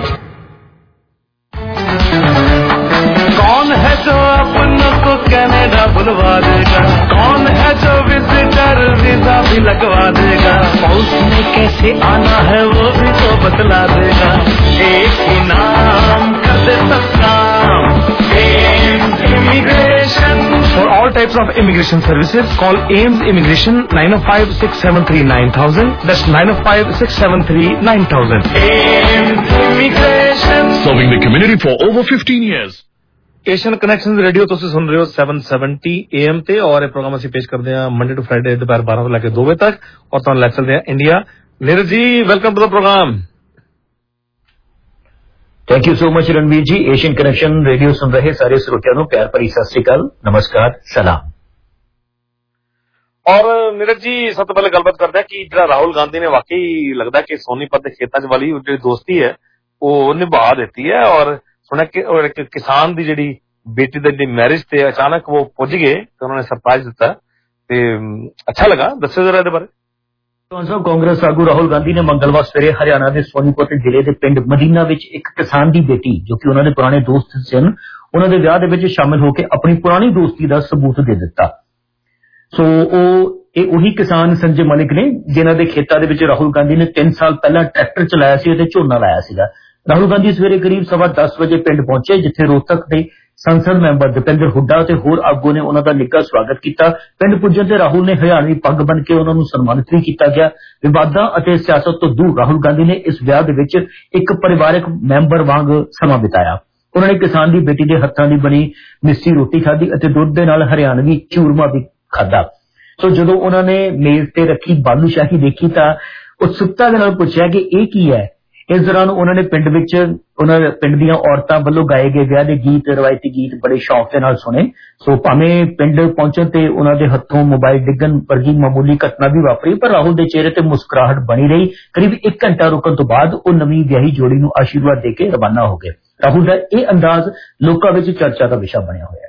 कौन है जो अपनों को Canada बुलवा देगा, कौन है जो विजिटर वीजा भी लगवा देगा, पॉल्स में कैसे आना है वो भी तो बतला देगा. एक ही नाम कर दे सब काम, Aims immigration. For all types of immigration services, call Ames Immigration nine oh five, six seven three, nine thousand. That's nine oh five, six seven three, nine thousand. Ames Immigration. Serving the community for over fifteen years. Asian Connection radio ਤੁਸੀਂ ਸੁਣ ਰਹੇ ਹੋ seven seventy A M ਤੇ, ਔਰ ਇਹ programme ਅਸੀਂ ਪੇਸ਼ ਕਰਦੇ ਹਾਂ ਮੰਡੇ ਟੂ ਫਰਾਈਡੇ ਦੁਪਹਿਰ ਬਾਰਾਂ ਤੋਂ ਲੈ ਕੇ ਦੋ ਵਜੇ ਤੱਕ, ਔਰ ਤੁਹਾਨੂੰ ਲੈ ਚੱਲਦੇ ਹਾਂ India. Neeraj ji, welcome to the programme. Thank you so much Ranveer ji. Asian Connection radio सुन रहे सारे श्रोतियों को प्यार भरी सत श्री अकाल, नमस्कार, सलाम. ਔਰ ਨੀਰਜ ਜੀ, ਸਭ ਤੋਂ ਪਹਿਲੇ ਗੱਲਬਾਤ ਕਰਦੇ ਹਾਂ ਕਿ ਜਿਹੜਾ ਰਾਹੁਲ ਗਾਂਧੀ ਨੇ ਵਾਕਈ ਲੱਗਦਾ ਕਿ ਸੋਨੀਪਤ ਦੇ ਖੇਤਾਂ 'ਚ ਵਾਲੀ ਜਿਹੜੀ ਦੋਸਤੀ ਹੈ ਉਹ ਨਿਭਾ ਦਿੱਤੀ ਹੈ, ਔਰ ਸੁਣਿਆ ਕਿ ਇੱਕ ਕਿਸਾਨ ਦੀ ਜਿਹੜੀ ਬੇਟੀ ਦੀ ਜਿਹੜੀ ਮੈਰਿਜ ਤੇ ਅਚਾਨਕ ਉਹ ਪੁੱਜ ਗਏ ਤੇ ਉਹਨਾਂ ਨੇ ਸਰਪ੍ਰਾਈਜ਼ ਦਿੱਤਾ ਤੇ ਅੱਛਾ ਲੱਗਾ. ਦੱਸੋ ਜਰਾ ਇਹਦੇ ਬਾਰੇ. ਸਾਹਿਬ, ਕਾਂਗਰਸ ਆਗੂ ਰਾਹੁਲ ਗਾਂਧੀ ਨੇ ਮੰਗਲਵਾਰ ਸਵੇਰੇ ਹਰਿਆਣਾ ਦੇ ਸੋਨੀਪਤ ਜ਼ਿਲ੍ਹੇ ਦੇ ਪਿੰਡ ਮਦੀਨਾ ਵਿੱਚ ਇੱਕ ਕਿਸਾਨ ਦੀ ਬੇਟੀ, ਜੋ ਕਿ ਉਹਨਾਂ ਦੇ ਪੁਰਾਣੇ ਦੋਸਤ ਸਨ, ਉਹਨਾਂ ਦੇ ਵਿਆਹ ਦੇ ਵਿੱਚ ਸ਼ਾਮਿਲ ਹੋ ਕੇ ਆਪਣੀ ਪੁਰਾਣੀ ਦੋਸਤੀ ਦਾ ਸਬੂਤ ਦੇ ਦਿੱਤਾ. ਸੋ ਉਹ ਇਹ ਉਹੀ ਕਿਸਾਨ ਸੰਜੇ ਮਲਿਕ ਨੇ ਜਿਨ੍ਹਾਂ ਦੇ ਖੇਤਾਂ ਦੇ ਵਿੱਚ ਰਾਹੁਲ ਗਾਂਧੀ ਨੇ ਤਿੰਨ ਸਾਲ ਪਹਿਲਾਂ ਟਰੈਕਟਰ ਚਲਾਇਆ ਸੀ ਅਤੇ ਝੋਨਾ ਲਾਇਆ ਸੀਗਾ. ਰਾਹੁਲ ਗਾਂਧੀ ਸਵੇਰੇ ਕਰੀਬ ਸਵਾ ਦਸ ਵਜੇ ਪਿੰਡ ਪਹੁੰਚੇ, ਜਿੱਥੇ ਰੋਹਤਕ ਦੇ ਸੰਸਦ ਮੈਂਬਰ ਦੀਪਿੰਦਰ ਹੁੱਡਾ ਅਤੇ ਹੋਰ ਆਗੂ ਨੇ ਉਹਨਾਂ ਦਾ ਨਿੱਘਾ ਸਵਾਗਤ ਕੀਤਾ. ਪਿੰਡ ਪੁੱਜਣ ਤੇ ਰਾਹੁਲ ਨੇ ਹਰਿਆਣਵੀ ਪੱਗ ਬੰਨ੍ਹ ਕੇ ਉਹਨਾਂ ਨੂੰ ਸਨਮਾਨਿਤ ਵੀ ਕੀਤਾ ਗਿਆ. ਵਿਵਾਦਾਂ ਅਤੇ ਸਿਆਸਤ ਤੋਂ ਦੂਰ ਰਾਹੁਲ ਗਾਂਧੀ ਨੇ ਇਸ ਵਿਆਹ ਦੇ ਵਿੱਚ ਇੱਕ ਪਰਿਵਾਰਕ ਮੈਂਬਰ ਵਾਂਗ ਸਮਾਂ ਬਿਤਾਇਆ. ਉਹਨਾਂ ਨੇ ਕਿਸਾਨ ਦੀ ਬੇਟੀ ਦੇ ਹੱਥਾਂ ਦੀ ਬਣੀ ਮਿੱਸੀ ਰੋਟੀ ਖਾਧੀ ਅਤੇ ਦੁੱਧ ਦੇ ਨਾਲ ਹਰਿਆਣਵੀ ਚੂਰਮਾ ਵੀ ਖਾਧਾ. ਸੋ ਜਦੋਂ ਉਹਨਾਂ ਨੇ ਮੇਜ਼ ਤੇ ਰੱਖੀ ਬਾਲੂਸ਼ਾਹੀ ਦੇਖੀ ਤਾਂ ਉਤਸੁਕਤਾ ਦੇ ਨਾਲ ਪੁੱਛਿਆ ਕਿ ਇਹ ਕੀ ਹੈ. ਇਸ ਦੌਰਾਨ ਉਹਨਾਂ ਨੇ ਪਿੰਡ ਵਿੱਚ ਉਹਨਾਂ ਪਿੰਡ ਦੀਆਂ ਔਰਤਾਂ ਵੱਲੋਂ ਗਾਏ ਗਏ ਵਿਆਹ ਦੇ ਗੀਤ, ਰਵਾਇਤੀ ਗੀਤ ਬੜੇ ਸ਼ੌਕ ਦੇ ਨਾਲ ਸੁਣੇ. ਸੋ ਭਾਵੇਂ ਪਿੰਡ ਪਹੁੰਚਣ ਤੇ ਉਹਨਾਂ ਦੇ ਹੱਥੋਂ ਮੋਬਾਈਲ ਡਿੱਗਣ ਵਰਗੀ ਮਾਮੂਲੀ ਘਟਨਾ ਵੀ ਵਾਪਰੀ, ਪਰ ਰਾਹੁਲ ਦੇ ਚਿਹਰੇ ਤੇ ਮੁਸਕਰਾਹਟ ਬਣੀ ਰਹੀ. ਕਰੀਬ ਇੱਕ ਘੰਟਾ ਰੁਕਣ ਤੋਂ ਬਾਅਦ ਉਹ ਨਵੀਂ ਵਿਆਹੀ ਜੋੜੀ ਨੂੰ ਆਸ਼ੀਰਵਾਦ ਦੇ ਕੇ ਰਵਾਨਾ ਹੋ ਗਏ. ਰਾਹੁਲ ਦਾ ਇਹ ਅੰਦਾਜ਼ ਲੋਕਾਂ ਵਿੱਚ ਚਰਚਾ ਦਾ ਵਿਸ਼ਾ ਬਣਿਆ ਹੋਇਆ ਹੈ.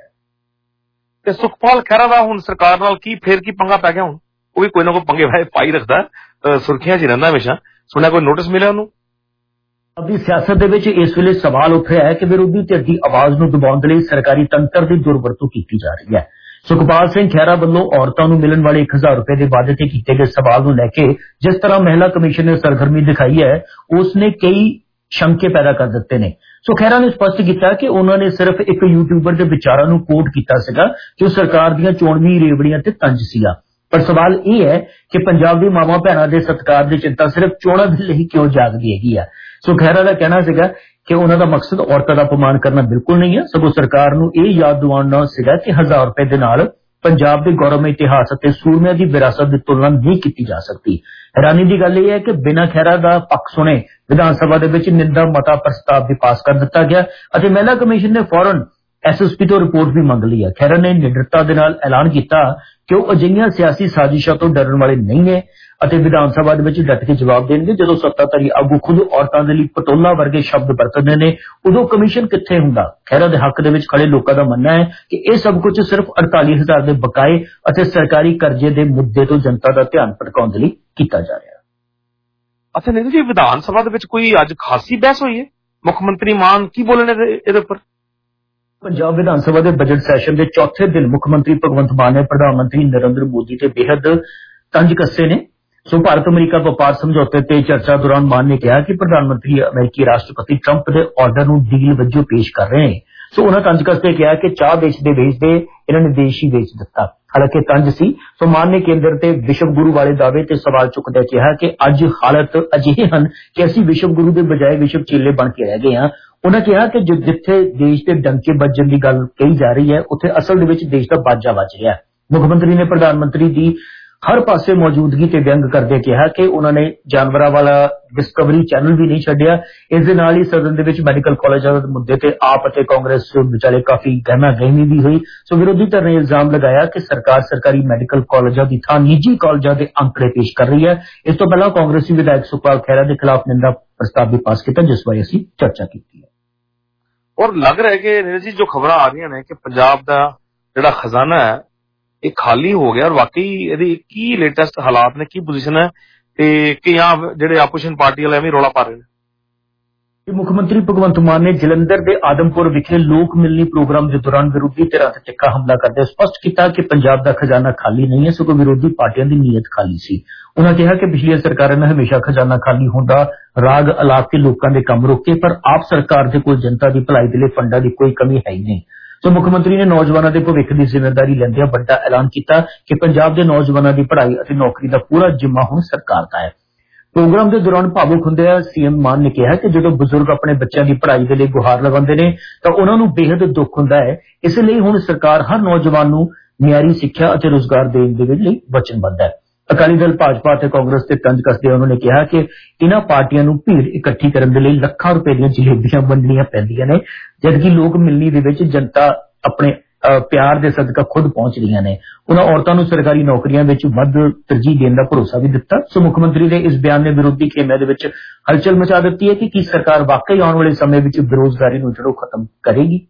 ਤੇ ਸੁਖਪਾਲ ਖਹਿਰਾ ਦਾ ਹੁਣ ਸਰਕਾਰ ਨਾਲ ਕੀ ਫੇਰ ਕੀ ਪੰਗਾ ਪੈ ਗਿਆ? ਹੁਣ ਉਹ ਵੀ ਕੋਈ ਨਾ ਕੋਈ ਪੰਗੇ ਵਾਏ ਪਾਈ ਰੱਖਦਾ, ਸੁਰਖੀਆਂ 'ਚ ਰਹਿੰਦਾ ਹਮੇਸ਼ਾ. ਸੁਣਿਆ ਕੋਈ ਨੋਟਿਸ ਮਿਲਿਆ ਉਹਨੂੰ? ਅਬਦੀ ਸਿਆਸਤ ਦੇ ਵਿੱਚ ਇਸ ਵੇਲੇ ਸਵਾਲ ਉੱਠ ਰਿਹਾ ਹੈ ਕਿ ਵਿਰੋਧੀ ਧਿਰ ਦੀ ਆਵਾਜ਼ ਨੂੰ ਦਬਾਉਣ ਦੇ ਲਈ ਸਰਕਾਰੀ ਤੰਤਰ ਦੀ ਦੁਰਵਰਤੋਂ ਕੀਤੀ ਜਾ ਰਹੀ ਹੈ. ਸੁਖਪਾਲ ਸਿੰਘ ਖਹਿਰਾ ਵੱਲੋਂ ਔਰਤਾਂ ਨੂੰ ਮਿਲਣ ਵਾਲੇ ਇੱਕ ਹਜ਼ਾਰ ਰੁਪਏ ਦੇ ਵਾਅਦੇ ਤੇ ਕੀਤੇ ਗਏ ਸਵਾਲ ਨੂੰ ਲੈ ਕੇ ਜਿਸ ਤਰ੍ਹਾਂ ਮਹਿਲਾ ਕਮਿਸ਼ਨ ਨੇ ਸਰਗਰਮੀ ਦਿਖਾਈ ਹੈ, ਉਸ ਨੇ ਕਈ ਸ਼ੰਕੇ ਪੈਦਾ ਕਰ ਦਿੱਤੇ ਨੇ. ਸੋ ਖਹਿਰਾ ਨੇ ਸਪਸ਼ਟ ਕੀਤਾ ਕਿ ਉਹਨਾਂ ਨੇ ਸਿਰਫ ਇੱਕ ਯੂਟਿਊਬਰ ਦੇ ਵਿਚਾਰਾਂ ਨੂੰ ਕੋਟ ਕੀਤਾ ਸੀਗਾ ਕਿ ਉਹ ਸਰਕਾਰ ਦੀਆਂ ਚੋਣਵੀ ਰੇਵੜੀਆਂ ਤੇ ਤੰਜ ਸੀਗਾ. ਪਰ ਸਵਾਲ ਇਹ ਹੈ ਕਿ ਪੰਜਾਬ ਦੀ ਮਾਵਾਂ ਭੈਣਾਂ ਦੇ ਸਤਿਕਾਰ ਦੀ ਚਿੰਤਾ ਸਿਰਫ ਚੋਣਾਂ ਦੇ ਲਈ ਕਿਉਂ ਜਾਗਦੀ ਹੈਗੀ ਆ. ਸੋ ਖਹਿਰਾ ਦਾ ਕਹਿਣਾ ਸੀਗਾ ਕਿ ਉਹਨਾਂ ਦਾ ਮਕਸਦ ਔਰਤਾਂ ਦਾ ਅਪਮਾਨ ਕਰਨਾ ਬਿਲਕੁਲ ਨਹੀਂ ਹੈ, ਸਗੋਂ ਸਰਕਾਰ ਨੂੰ ਇਹ ਯਾਦ ਦਿਵਾਉਣਾ ਸੀਗਾ ਕਿ ਹਜ਼ਾਰ ਰੁਪਏ ਦੇ ਨਾਲ ਪੰਜਾਬ ਦੇ ਗੌਰਵਮਈ ਇਤਿਹਾਸ ਅਤੇ ਸੂਰਮਿਆਂ ਦੀ ਵਿਰਾਸਤ ਦੀ ਤੁਲਨਾ ਨਹੀਂ ਕੀਤੀ ਜਾ ਸਕਦੀ. ਹੈਰਾਨੀ ਦੀ ਗੱਲ ਇਹ ਹੈ ਕਿ ਬਿਨਾਂ ਖਹਿਰਾ ਦਾ ਪੱਖ ਸੁਣੇ ਵਿਧਾਨ ਸਭਾ ਦੇ ਵਿੱਚ ਨਿੰਦਾ ਮਤਾ ਪ੍ਰਸਤਾਵ ਵੀ ਪਾਸ ਕਰ ਦਿੱਤਾ ਗਿਆ ਅਤੇ ਮਹਿਲਾ ਕਮਿਸ਼ਨ ਨੇ ਫੌਰਨ ਐਸ ਐਸ ਪੀ ਤੋਂ ਰਿਪੋਰਟ ਵੀ ਮੰਗ ਲਈ ਹੈ. ਖਹਿਰਾ ਨੇ ਨਿਡਰਤਾ ਦੇ ਨਾਲ ਐਲਾਨ ਕੀਤਾ ਕਿ ਉਹ ਅਜਿਹੀਆਂ ਸਿਆਸੀ ਸਾਜ਼ਿਸ਼ਾਂ ਤੋਂ ਡਰਨ ਵਾਲੇ ਨਹੀਂ ਨੇ ਅਤੇ ਵਿਧਾਨ ਸਭਾ ਦੇ ਵਿੱਚ ਡਟ ਕੇ ਜਵਾਬ ਦੇਣਗੇ. ਜਦੋਂ ਸੱਤਾਧਾਰੀ ਆਗੂ ਖੁਦ ਔਰਤਾਂ ਦੇ ਲਈ ਪਟੋਲਾ ਵਰਗੇ ਸ਼ਬਦ ਵਰਤਦੇ ਨੇ, ਉਦੋਂ ਕਮਿਸ਼ਨ ਕਿੱਥੇ ਹੁੰਦਾ? ਖਹਿਰਾ ਦੇ ਹੱਕ ਦੇ ਵਿੱਚ ਖੜੇ ਲੋਕਾਂ ਦਾ ਮੰਨਣਾ ਹੈ ਕਿ ਇਹ ਸਭ ਕੁਝ ਸਿਰਫ ਅੜਤਾਲੀ ਹਜ਼ਾਰ ਦੇ ਬਕਾਏ ਅਤੇ ਸਰਕਾਰੀ ਕਰਜ਼ੇ ਦੇ ਮੁੱਦੇ ਤੋਂ ਜਨਤਾ ਦਾ ਧਿਆਨ ਭਟਕਾਉਣ ਦੇ ਲਈ ਕੀਤਾ ਜਾ ਰਿਹਾ ਹੈ. ਅੱਛਾ ਨੀਰੂ ਜੀ, ਵਿਧਾਨ ਸਭਾ ਦੇ ਵਿੱਚ ਕੋਈ ਅੱਜ ਖਾਸੀ ਬਹਿਸ ਹੋਈ ਹੈ? ਮੁੱਖ ਮੰਤਰੀ ਮਾਨ ਕੀ ਬੋਲੇ ਨੇ ਇਹਦੇ ਉੱਪਰ? ਪੰਜਾਬ ਵਿਧਾਨ ਸਭਾ ਦੇ ਬਜਟ ਸੈਸ਼ਨ ਦੇ ਚੌਥੇ ਦਿਨ ਮੁੱਖ ਮੰਤਰੀ ਭਗਵੰਤ ਮਾਨ ਨੇ ਪ੍ਰਧਾਨ ਮੰਤਰੀ ਨਰਿੰਦਰ ਮੋਦੀ ਤੇ ਬੇਹੱਦ ਤੰਜ ਕੱਸੇ ਨੇ. ਸੋ ਭਾਰਤ ਅਮਰੀਕਾ ਵਪਾਰ ਸਮਝੌਤੇ ਤੇ ਚਰਚਾ ਦੌਰਾਨ ਮਾਨ ਨੇ ਕਿਹਾ ਕਿ ਪ੍ਰਧਾਨ ਮੰਤਰੀ ਅਮਰੀਕੀ ਰਾਸ਼ਟਰਪਤੀ ਟਰੰਪ ਦੇ ਆਰਡਰ ਨੂੰ ਡੀਲ ਵਜੋਂ ਪੇਸ਼ ਕਰ ਰਹੇ ਨੇ. ਸੋ ਉਹਨਾਂ ਤੰਜ ਕੱਸਦੇ ਕਿਹਾ ਕਿ ਚਾਹ ਵੇਚਦੇ ਵੇਚਦੇ ਇਹਨਾਂ ਨੇ ਦੇਸ਼ ਹੀ ਵੇਚ ਦਿੱਤਾ। ਹਾਲਾਂਕਿ ਤੰਜ ਸੀ। ਸੋ ਮਾਨ ਨੇ ਕੇਂਦਰ ਤੇ ਵਿਸ਼ਵ ਗੁਰੂ ਵਾਲੇ ਦਾਅਵੇ ਤੇ ਸਵਾਲ ਚੁੱਕਦਿਆਂ ਕਿਹਾ ਕਿ ਅੱਜ ਹਾਲਤ ਅਜਿਹੇ ਹਨ ਕਿ ਅਸੀਂ ਵਿਸ਼ਵ ਗੁਰੂ ਦੇ ਬਜਾਏ ਵਿਸ਼ਵ ਚੇਲੇ ਬਣ ਕੇ ਰਹਿ ਗਏ ਹਾਂ। ਉਹਨਾਂ ਕਿਹਾ ਕਿ ਜਿੱਥੇ ਦੇਸ਼ ਦੇ ਡੰਕੇ ਵੱਜਣ ਦੀ ਗੱਲ ਕਹੀ ਜਾ ਰਹੀ ਹੈ, ਉੱਥੇ ਅਸਲ ਦੇ ਵਿੱਚ ਦੇਸ਼ ਦਾ ਬਾਜਾ ਵੱਜ ਰਿਹਾ ਹੈ। ਮੁੱਖ ਮੰਤਰੀ ਨੇ ਪ੍ਰਧਾਨ ਮੰਤਰੀ ਦੀ ਹਰ ਪਾਸੇ ਮੌਜੂਦਗੀ ਤੇ ਵਿਅੰਗ ਕਰਦੇ ਕਿਹਾ ਕਿ ਉਹਨਾਂ ਨੇ ਜਾਨਵਰਾਂ ਵਾਲਾ ਡਿਸਕਵਰੀ ਚੈਨਲ ਵੀ ਨਹੀਂ ਛੱਡਿਆ। ਇਸ ਦੇ ਨਾਲ ਹੀ ਸਦਨ ਦੇ ਵਿੱਚ ਮੈਡੀਕਲ ਕਾਲਜਾਂ ਦੇ ਮੁੱਦੇ ਤੇ ਆਪ ਅਤੇ ਕਾਂਗਰਸ ਵਿਚਾਲੇ ਕਾਫੀ ਗਹਿਮਾ ਗਹਿਮੀ ਵੀ ਹੋਈ। ਸੋ ਵਿਰੋਧੀ ਧਿਰ ਨੇ ਇਲਜ਼ਾਮ ਲਗਾਇਆ ਕਿ ਸਰਕਾਰ ਸਰਕਾਰੀ ਮੈਡੀਕਲ ਕਾਲਜਾਂ ਦੀ ਥਾਂ ਨਿੱਜੀ ਕਾਲਜਾਂ ਦੇ ਅੰਕੜੇ ਪੇਸ਼ ਕਰ ਰਹੀ ਹੈ। ਇਸ ਤੋਂ ਪਹਿਲਾਂ ਕਾਂਗਰਸੀ ਵਿਧਾਇਕ ਸੁਖਪਾਲ ਖਹਿਰਾ ਦੇ ਖਿਲਾਫ ਨਿੰਦਾ ਪ੍ਰਸਤਾਵ ਵੀ ਪਾਸ ਕੀਤਾ, ਜਿਸ ਬਾਰੇ ਅਸੀਂ ਚਰਚਾ ਕੀਤੀ ਹੈ। ਔਰ ਲੱਗ ਰਿਹਾ ਹੈ ਕਿ ਨੀਰਜ ਜੀ ਜੋ ਖਬਰਾਂ ਆ ਰਹੀਆਂ ਨੇ ਕਿ ਪੰਜਾਬ ਦਾ ਜਿਹੜਾ ਖਜ਼ਾਨਾ ਹੈ ਇਹ ਖਾਲੀ ਹੋ ਗਿਆ, ਔਰ ਵਾਕਈ ਇਹਦੀ ਕੀ ਲੇਟੈਸਟ ਹਾਲਾਤ ਨੇ, ਕੀ ਪੋਜੀਸ਼ਨ ਹੈ ਤੇ ਕਿ ਜਾਂ ਜਿਹੜੇ ਆਪੋਜੀਸ਼ਨ ਪਾਰਟੀ ਵਾਲੇ ਐਵੇਂ ਰੌਲਾ ਪਾ ਰਹੇ ਨੇ। ਮੁੱਖ ਮੰਤਰੀ ਭਗਵੰਤ ਮਾਨ ਨੇ ਜਲੰਧਰ ਦੇ ਆਦਮਪੁਰ ਵਿਖੇ ਲੋਕ ਮਿਲਣੀ ਪ੍ਰੋਗਰਾਮ ਦੇ ਦੌਰਾਨ ਵਿਰੋਧੀ ਧਿਰਾਂ ਤੇ ਤਿੱਖਾ ਹਮਲਾ ਕਰਦੇ ਸਪਸ਼ਟ ਕੀਤਾ ਕਿ ਪੰਜਾਬ ਦਾ ਖਜ਼ਾਨਾ ਖਾਲੀ ਨਹੀਂ ਹੈ, ਸਗੋਂ ਵਿਰੋਧੀ ਪਾਰਟੀਆਂ ਦੀ ਨੀਅਤ ਖਾਲੀ ਸੀ। ਉਹਨਾਂ ਕਿਹਾ ਕਿ ਪਿਛਲੀਆਂ ਸਰਕਾਰਾਂ ਨੇ ਹਮੇਸ਼ਾ ਖਜ਼ਾਨਾ ਖਾਲੀ ਹੋਣ ਦਾ ਰਾਗ ਅਲਾਪ ਕੇ ਲੋਕਾਂ ਦੇ ਕੰਮ ਰੋਕੇ, ਪਰ ਆਪ ਸਰਕਾਰ ਦੇ ਕੋਲ ਜਨਤਾ ਦੀ ਭਲਾਈ ਦੇ ਲਈ ਫੰਡਾਂ ਦੀ ਕੋਈ ਕਮੀ ਹੈ ਹੀ ਨਹੀਂ। ਸੋ ਮੁੱਖ ਮੰਤਰੀ ਨੇ ਨੌਜਵਾਨਾਂ ਦੇ ਭਵਿੱਖ ਦੀ ਜ਼ਿੰਮੇਵਾਰੀ ਲੈਂਦਿਆਂ ਵੱਡਾ ਐਲਾਨ ਕੀਤਾ ਕਿ ਪੰਜਾਬ ਦੇ ਨੌਜਵਾਨਾਂ ਦੀ ਪੜ੍ਹਾਈ ਅਤੇ ਨੌਕਰੀ ਦਾ ਪੂਰਾ ਜ਼ਿੰਮਾ ਹੁਣ ਸਰਕਾਰ ਦਾ ਹੈ। ਪ੍ਰੋਗਰਾਮ ਦੇ ਦੌਰਾਨ ਭਾਵੁਕ ਹੁੰਦਿਆਂ ਸੀਐਮ ਮਾਨ ਨੇ ਕਿਹਾ ਕਿ ਜਦੋਂ ਬਜ਼ੁਰਗ ਆਪਣੇ ਬੱਚਿਆਂ ਦੀ ਪੜ੍ਹਾਈ ਦੇ ਲਈ ਗੁਹਾਰ ਲਗਾਉਂਦੇ ਨੇ ਤਾਂ ਉਹਨਾਂ ਨੂੰ ਬੇਹੱਦ ਦੁੱਖ ਹੁੰਦਾ ਹੈ। ਇਸ ਲਈ ਹੁਣ ਸਰਕਾਰ ਹਰ ਨੌਜਵਾਨ ਨੂੰ ਮਿਆਰੀ ਸਿੱਖਿਆ ਅਤੇ ਰੁਜ਼ਗਾਰ ਦੇਣ ਦੇ ਲਈ ਵਚਨਬੱਧ ਹੈ। ਅਕਾਲੀ ਦਲ, ਭਾਜਪਾ ਅਤੇ ਕਾਂਗਰਸ ਤੇ ਤੰਜ ਕੱਸਦੇ ਉਹਨਾਂ ਨੇ ਕਿਹਾ ਕਿ ਇਹਨਾਂ ਪਾਰਟੀਆਂ ਨੂੰ ਭੀੜ ਇਕੱਠੀ ਕਰਨ ਦੇ ਲਈ ਲੱਖਾਂ ਰੁਪਏ ਦੀਆਂ ਜਲੇਬੀਆਂ ਵੰਡਣੀਆਂ ਪੈਂਦੀਆਂ ਨੇ, ਜਦਕਿ ਲੋਕ ਮਿਲਣੀ ਦੇ ਵਿੱਚ ਜਨਤਾ ਆਪਣੇ ਪਿਆਰ ਦੇ ਸਦਕਾ ਖੁਦ ਪਹੁੰਚ ਰਹੀਆਂ ਨੇ। ਉਹਨਾਂ ਔਰਤਾਂ ਨੂੰ ਸਰਕਾਰੀ ਨੌਕਰੀਆਂ ਵਿੱਚ ਵੱਧ ਤਰਜੀਹ ਦੇਣ ਦਾ ਭਰੋਸਾ ਵੀ ਦਿੱਤਾ। ਸੋ ਮੁੱਖ ਮੰਤਰੀ ਦੇ ਇਸ ਬਿਆਨ ਨੇ ਵਿਰੋਧੀ ਖੇਮਿਆਂ ਦੇ ਵਿੱਚ ਹਲਚਲ ਮਚਾ ਦਿੱਤੀ ਹੈ ਕਿ ਕੀ ਸਰਕਾਰ ਵਾਕਈ ਆਉਣ ਵਾਲੇ ਸਮੇਂ ਵਿੱਚ ਬੇਰੁਜ਼ਗਾਰੀ ਨੂੰ ਜੜੋਂ ਖਤਮ ਕਰੇਗੀ।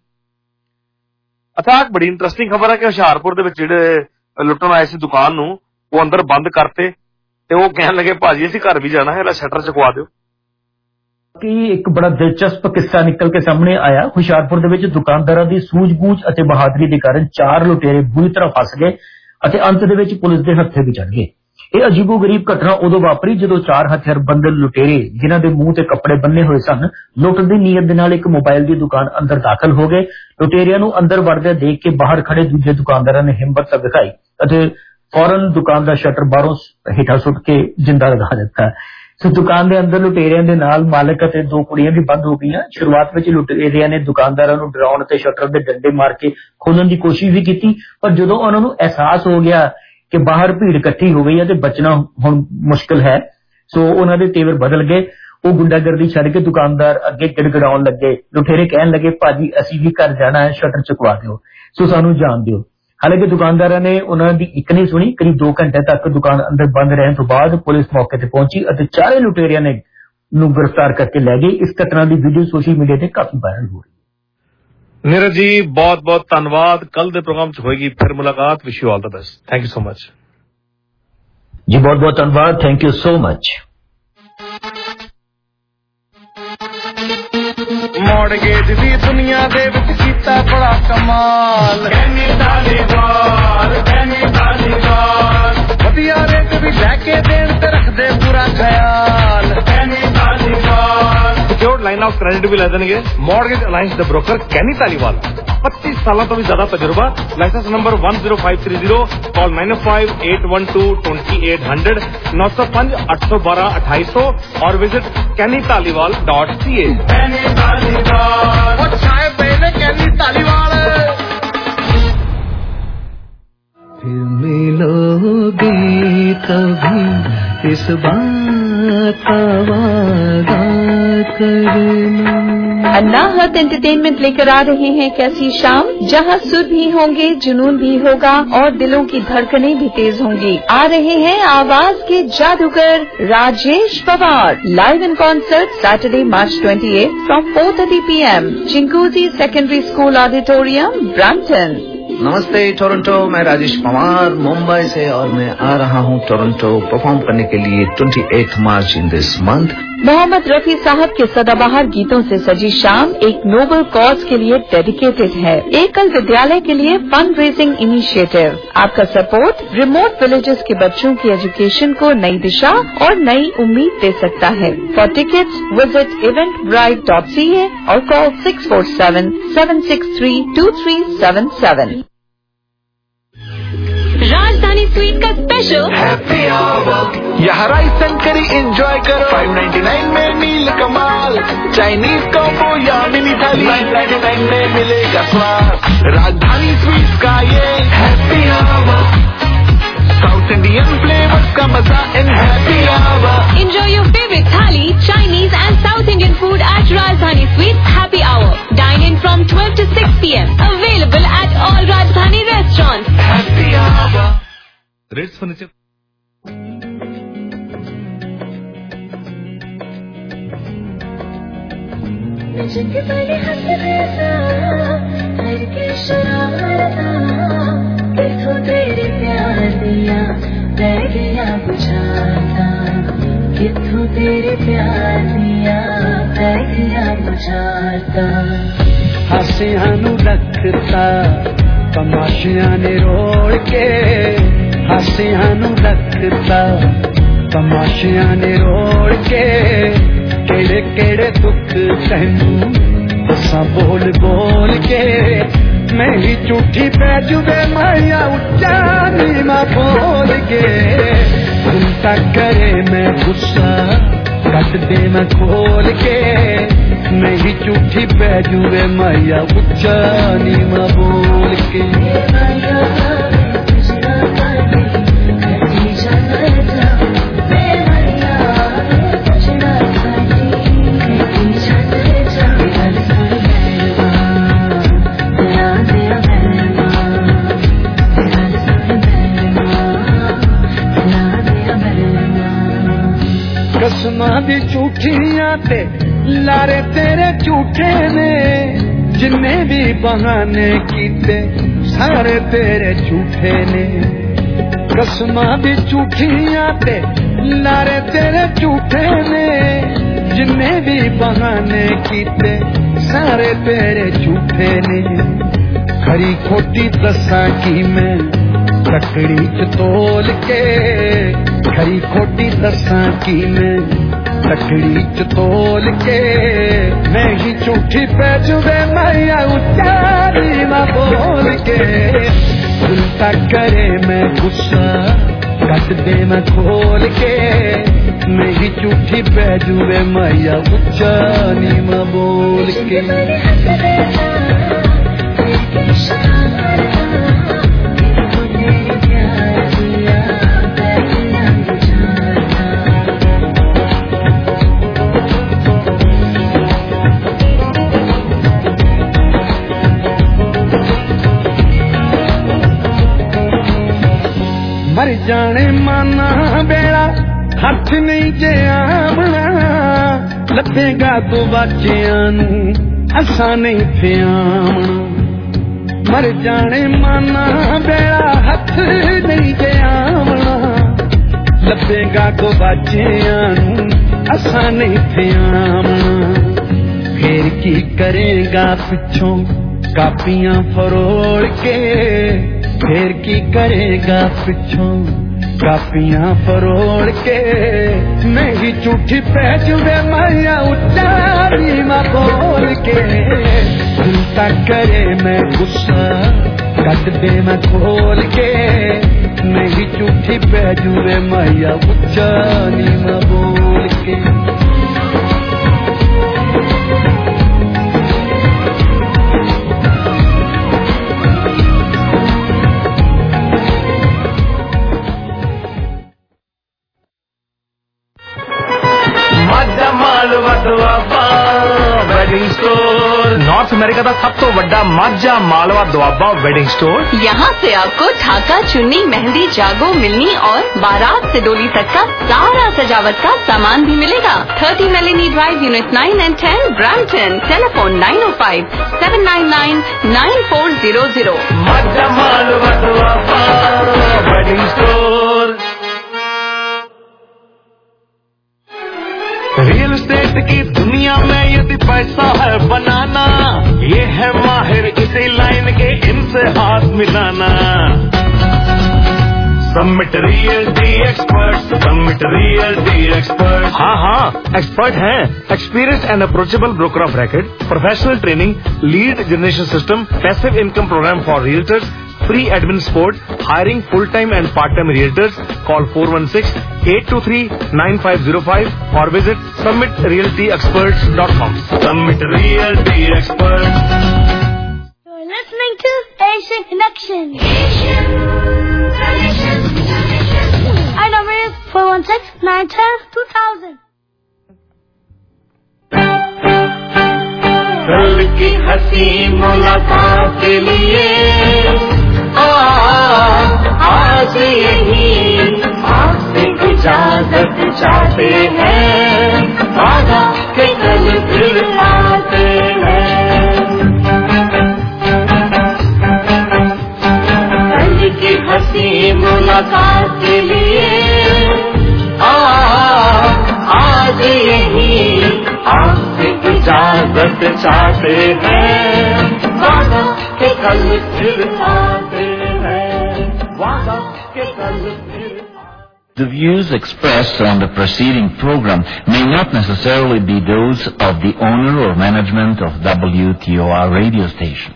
ਅੱਛਾ, ਇੱਕ ਬੜੀ ਇੰਟਰਸਟਿੰਗ ਖਬਰ ਹੈ ਕਿ ਹੁਸ਼ਿਆਰਪੁਰ ਦੇ ਵਿੱਚ ਜਿਹੜੇ ਲੁੱਟਣ ਆਏ ਸੀ ਦੁਕਾਨ ਨੂੰ, ਉਹ ਅੰਦਰ ਬੰਦ ਕਰਤੇ ਤੇ ਉਹ ਕਹਿਣ ਲੱਗੇ ਭਾਜੀ ਅਸੀਂ ਘਰ ਵੀ ਜਾਣਾ ਹੈ, ਇਹਦਾ ਸ਼ਟਰ ਚੁਕਵਾ ਦਿਓ। ਕਿ ਇੱਕ ਬੜਾ ਦਿਲਚਸਪ ਕਿੱਸਾ ਨਿਕਲ ਕੇ ਸਾਹਮਣੇ ਆਇਆ। ਹੁਸ਼ਿਆਰਪੁਰ ਦੇ ਵਿੱਚ ਦੁਕਾਨਦਾਰਾਂ ਦੀ ਸੂਝ-ਬੂਝ ਅਤੇ ਬਹਾਦਰੀ ਦੇ ਕਾਰਨ ਚਾਰ ਲੁਟੇਰੇ ਬੁਰੀ ਤਰ੍ਹਾਂ ਫਸ ਗਏ ਅਤੇ ਅੰਤ ਦੇ ਵਿੱਚ ਪੁਲਿਸ ਦੇ ਹੱਥੇ ਵੀ ਚੜ ਗਏ। ਇਹ ਅਜੀਬੋ-ਗਰੀਬ ਘਟਨਾ ਉਦੋਂ ਵਾਪਰੀ ਜਦੋਂ ਚਾਰ ਹਥਿਆਰਬੰਦ ਲੁਟੇਰੇ, ਜਿਨ੍ਹਾਂ ਦੇ ਮੂੰਹ ਤੇ ਕੱਪੜੇ ਬੰਨੇ ਹੋਏ ਸਨ, ਲੁੱਟ ਦੀ ਨੀਅਤ ਦੇ ਨਾਲ ਇੱਕ ਮੋਬਾਈਲ ਦੀ ਦੁਕਾਨ ਅੰਦਰ ਦਾਖਲ ਹੋ ਗਏ। ਲੁਟੇਰਿਆਂ ਨੂੰ ਅੰਦਰ ਵੜਦਿਆਂ ਦੇਖ ਕੇ ਬਾਹਰ ਖੜੇ ਦੂਜੇ ਦੁਕਾਨਦਾਰਾਂ ਨੇ ਹਿੰਮਤ ਦਿਖਾਈ ਅਤੇ ਫੌਰਨ ਦੁਕਾਨ ਦਾ ਸ਼ਟਰ ਬਾਹਰੋਂ ਹੇਠਾਂ ਸੁੱਟ ਕੇ ਜਿੰਦਾ ਲਗਾ ਦਿੱਤਾ। ਸੋ ਦੁਕਾਨ ਦੇ ਅੰਦਰ ਲੁਟੇਰਿਆਂ ਦੇ ਨਾਲ ਮਾਲਕ ਅਤੇ ਦੋ ਕੁੜੀਆਂ ਵੀ ਬੰਦ ਹੋ ਗਈਆਂ। ਸ਼ੁਰੂਆਤ ਵਿੱਚ ਲੁਟੇਰਿਆਂ ਨੇ ਦੁਕਾਨਦਾਰਾਂ ਨੂੰ ਡਰਾਉਣ ਤੇ ਸ਼ਟਰ ਦੇ ਡੰਡੇ ਮਾਰ ਕੇ ਖੋਲਣ ਦੀ ਕੋਸ਼ਿਸ਼ ਵੀ ਕੀਤੀ, ਪਰ ਜਦੋਂ ਉਹਨਾਂ ਨੂੰ ਅਹਿਸਾਸ ਹੋ ਗਿਆ ਕਿ ਬਾਹਰ ਭੀੜ ਇਕੱਠੀ ਹੋ ਗਈ ਹੈ ਤੇ ਬਚਣਾ ਹੁਣ ਮੁਸ਼ਕਲ ਹੈ, ਸੋ ਉਹਨਾਂ ਦੇ ਤੇਵਰ ਬਦਲ ਗਏ। ਉਹ ਗੁੰਡਾਗਰਦੀ ਛੱਡ ਕੇ ਦੁਕਾਨਦਾਰ ਅੱਗੇ ਗਿੜਗੜਾਉਣ ਲੱਗੇ। ਲੁਟੇਰੇ ਕਹਿਣ ਲੱਗੇ ਭਾਜੀ ਅਸੀਂ ਵੀ ਘਰ ਜਾਣਾ ਹੈ, ਸ਼ਟਰ ਚੁਕਵਾ ਦਿਓ, ਸੋ ਸਾਨੂੰ ਜਾਣ ਦਿਓ। ਹਾਲਾਂਕਿ ਦੁਕਾਨਦਾਰਾਂ ਨੇ ਉਹਨਾਂ ਦੀ ਇੱਕ ਨਹੀਂ ਸੁਣੀ। ਕਰੀਬ ਦੋ ਘੰਟੇ ਤੱਕ ਦੁਕਾਨ ਅੰਦਰ ਬੰਦ ਰਹਿਣ ਤੋਂ ਬਾਅਦ ਪੁਲਿਸ ਮੌਕੇ ਤੇ ਪਹੁੰਚੀ ਅਤੇ ਚਾਰੇ ਲੁਟੇਰਿਆਂ ਨੇ ਨੂੰ ਗ੍ਰਿਫਤਾਰ ਕਰਕੇ ਲੈ ਗਈ। ਇਸ ਘਟਨਾ ਦੀ ਵੀਡੀਓ ਸੋਸ਼ਲ ਮੀਡੀਆ ਤੇ ਕਾਫੀ ਵਾਇਰਲ ਹੋ ਰਹੀ ਹੈ। ਨੀਰਜ ਜੀ ਬਹੁਤ ਬਹੁਤ ਧੰਨਵਾਦ। ਕੱਲ ਦੇ ਪ੍ਰੋਗਰਾਮ 'ਚ ਹੋਏਗੀ ਫਿਰ ਮੁਲਾਕਾਤ। Wish you all the best. Thank you so much ਜੀ। ਬਹੁਤ ਬਹੁਤ ਧੰਨਵਾਦ। Thank you so much. Mortgage ਦੀ ਦੁਨੀਆ ਦੇ ਵਿੱਚ ਕੀਤਾ ਬੜਾ ਕਮਾਲ। ਕੈਨੀ ਧਾਲੀਵਾਲ, ਕੈਨੀ ਧਾਲੀਵਾਲ, ਵਧੀਆ ਰੇਟ ਵੀ ਲੈ ਕੇ ਦੇਣ ਤੇ ਰੱਖਦੇ ਪੂਰਾ ਖਿਆਲ। Kenny Dhaliwal secured line of credit ਵੀ ਲੈ ਦੇਣਗੇ। ਮੌੜਗੇਜ ਅਲਾਈਅੰਸ ਦੇ ਬ੍ਰੋਕਰ ਕੈਨੀ ਧਾਲੀਵਾਲ, ਪੱਚੀ ਸਾਲਾਂ ਤੋਂ ਵੀ ਜ਼ਿਆਦਾ ਤਜਰਬਾ। License number one zero five three zero, call nine oh five eight one two two eight zero zero, nine oh five eight one two two eight zero zero और visit Kenny Dhaliwal dot C A. Kenny Dhaliwal और छाए पहले कैनी तालीवाल। फिर मिलोगे कभी इस बात का वादा करना। अन्नाहत एंटरटेनमेंट लेकर आ रहे हैं कैसी शाम, जहां सुर भी होंगे, जुनून भी होगा और दिलों की धड़कनें भी तेज होंगी। आ रहे हैं आवाज के जादूगर Rajesh Pawar, live in concert Saturday March twenty-eighth from four thirty p m Chinguacousy secondary school auditorium, Brampton. नमस्ते टोरंटो, मैं राजेश पवार मुंबई से और मैं आ रहा हूँ टोरंटो परफॉर्म करने के लिए अट्ठाईस March in this month. Mohammed Rafi साहब के सदाबहार गीतों से सजी शाम एक नोबल कॉज के लिए डेडिकेटेड है। एकल विद्यालय के लिए फंड रेजिंग इनिशिएटिव। आपका सपोर्ट रिमोट विलेजेस के बच्चों की एजुकेशन को नई दिशा और नई उम्मीद दे सकता है। For tickets visit Eventbrite dot C A और call six four seven seven six three two three seven seven. Rajdhani sweet का स्पेशल हैप्पी आवर यहाँ राइस एंड करी एंजॉय करो फाइव नाइन्टी नाइन में मील कमाल। Chinese combo या mini thali nine ninety nine में मिलेगा स्वाद। राजधानी स्वीट का ये happy hour South Indian flavours का मजा in happy hour. Enjoy your favorite thali, Chinese and South Indian food at Rajdhani Sweets Happy Hour. Dine in from twelve to six p m Available at all Rajdhani restaurants. Happy Hour. Rates furniture. तेरे प्यार दिया रह गया बुझाता किथों तेरे प्यार दिया रह गया बुझाता। हासियां नू रखता तमाशियां ने रोड़ के हासियां नू रखता तमाशियां ने रोड़ के केड़े केड़े दुख तैनू दसा बोल बोल के मैं ही झूठी पै जुबे माया उच्चा नीमा बोल के उल्टा करे मैं गुस्सा कट दे मैं खोल के मैं ही झूठी पै जुबे माया उच्चा नीमा बोल के। कसमां दी झूठियां ते लारे तेरे झूठे ने जिन्ने भी बहाने कीते सारे तेरे झूठे ने। कसमां दी झूठियां ते लारे तेरे झूठे ने जिन्ने भी बहाने कीते सारे तेरे झूठे ने। खरी खोटी दसा की मैं तकड़ी च तोल के खरी खोटी दसा की मैं तकड़ी च तोल के मैं ही झूठी पै जुबे मैया उच्चा नीमा बोल के उल्टा करे मैं गुस्सा कट दे मैं खोल के मैं ही झूठी पै जुबे मैया उच्चा नीमा बोल के। मर जाने माना बेड़ा हथ नहीं जे आमना लभेगा तो बच्चियां नू असा नहीं थे आमना। मर जाने माना बेड़ा हथ नहीं जे आमना लभेगा तो बच्चियां नू असा नहीं थे आमना। फिर की करेगा पिछों कापियां फरोड़ के फिर की करेगा पिछों कापियां फरोड़ के मैं ही झूठी पै जुबे मैया उच्चा नीमा बोल के उल्टा करे मैं गुस्सा कट दे मैं खोल के मैं ही झूठी पै जुबे मैया उच्चा नीमा बोल के। नॉर्थ अमेरिका का सब तो बड़ा माजा मालवा दुआबा वेडिंग स्टोर। यहाँ से आपको ढाका चुन्नी मेहंदी जागो मिलनी और बारात से डोली तक का सारा सजावट का सामान भी मिलेगा। Thirty Melanie drive unit nine and ten Brampton. Telephone nine O five seven nine nine nine four zero zero. Majha Malwa Doaba wedding store. Real की दुनिया में यदि पैसा है बनाना, ये है माहिर इसी लाइन के, इनसे हाथ मिलाना। Submit realty expert, submit realty expert. हाँ हाँ, एक्सपर्ट हैं। Experience and approachable broker of record, professional training, lead generation system, passive income programme for realtors, free admin support, hiring full-time and part-time realtors. Call four one six, eight two three, nine five zero five or visit summit realty experts dot com. Summit Realty Experts. You're listening to Asian Connection. Asian Connection. Our number is four one six, nine one zero, two thousand. कल की हंसी मुलाकात के लिए आज यही आपसे इजाजत चाहते हैं, वादा के कल फिर आते हैं। कल की हंसी मुलाकात के लिए आज यही आपसे इजाजत चाहते हैं, वादा के कल फिर आते हैं, वादा के कल फिर। The views expressed on the preceding program may not necessarily be those of the owner or management of W T O R radio station.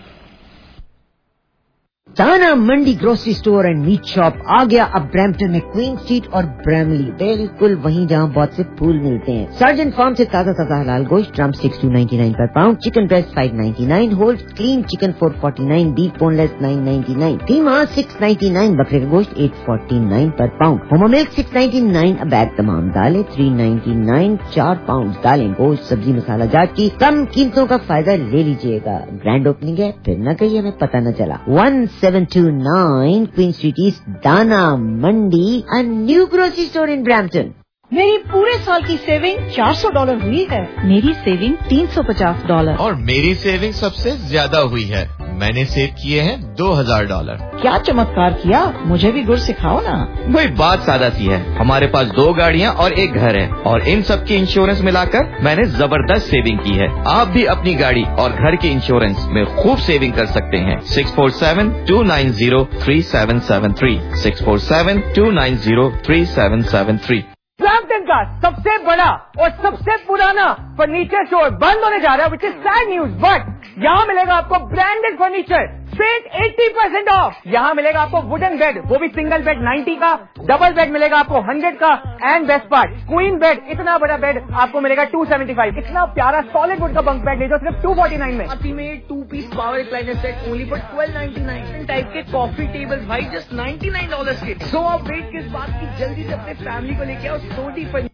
Dana Mandi grocery store and meat shop आ गया अब ब्रैम्पटन में, क्वीन स्ट्रीट और Bramalea, बिल्कुल वहीं जहां बहुत से फूल मिलते हैं। सर्जेंट फार्म से ताजा ताजा हलाल गोश्त, drumsticks two ninety nine per pound, chicken breast five ninety nine, whole clean chicken four forty nine, beef boneless nine ninety nine, कीमा सिक्स नाइन्टी नाइन, बकरे का गोश्त eight forty nine per pound, homo milk six ninety nine a bag, तमाम दालें three ninety nine, चार pound दालें, गोश्त, सब्जी, मसाला जाट की कम कीमतों का फायदा ले लीजिएगा। ग्रैंड ओपनिंग है, फिर न कहिए हमें पता न चला। One seven two nine Queen street east, Dana Mandi, a new grocery store in Brampton. मेरी पूरे साल की सेविंग चार सौ डॉलर हुई है। मेरी सेविंग तीन सौ पचास डॉलर। और मेरी सेविंग सबसे ज्यादा हुई है, मैंने सेव किए हैं दो हजार डॉलर। क्या चमत्कार किया, मुझे भी गुर सिखाओ ना। वही बात सादा सी है, हमारे पास दो गाड़ियाँ और एक घर है, और इन सब की इंश्योरेंस मिलाकर मैंने जबरदस्त सेविंग की है। आप भी अपनी गाड़ी और घर के इंश्योरेंस में खूब सेविंग कर सकते हैं। Six four seven two nine zero three seven seven three, six four seven two nine zero three seven seven three. Brampton का सबसे बड़ा और सबसे पुराना फर्नीचर स्टोर बंद होने जा रहा है, which is sad news, but यहाँ मिलेगा आपको ब्रांडेड फर्नीचर स्ट्रेट अस्सी परसेंट ऑफ। यहाँ मिलेगा आपको वुडन बेड, वो भी सिंगल बेड नब्बे का, डबल बेड मिलेगा आपको सौ का, and best part queen bed, इतना बड़ा बेड आपको मिलेगा दो सौ पचहत्तर। इतना प्यारा सॉलिड वुड का बंक बेड ले जाओ सिर्फ दो सौ उनचास में। Ultimate two piece power recliner set only for twelve ninety nine. Type के कॉफी टेबल भाई जस्ट निन्यानवे डॉलर्स के। सो आप वेट किस बात की, जल्दी से अपने फैमिली को लेके आओ सोडी फर्नीचर।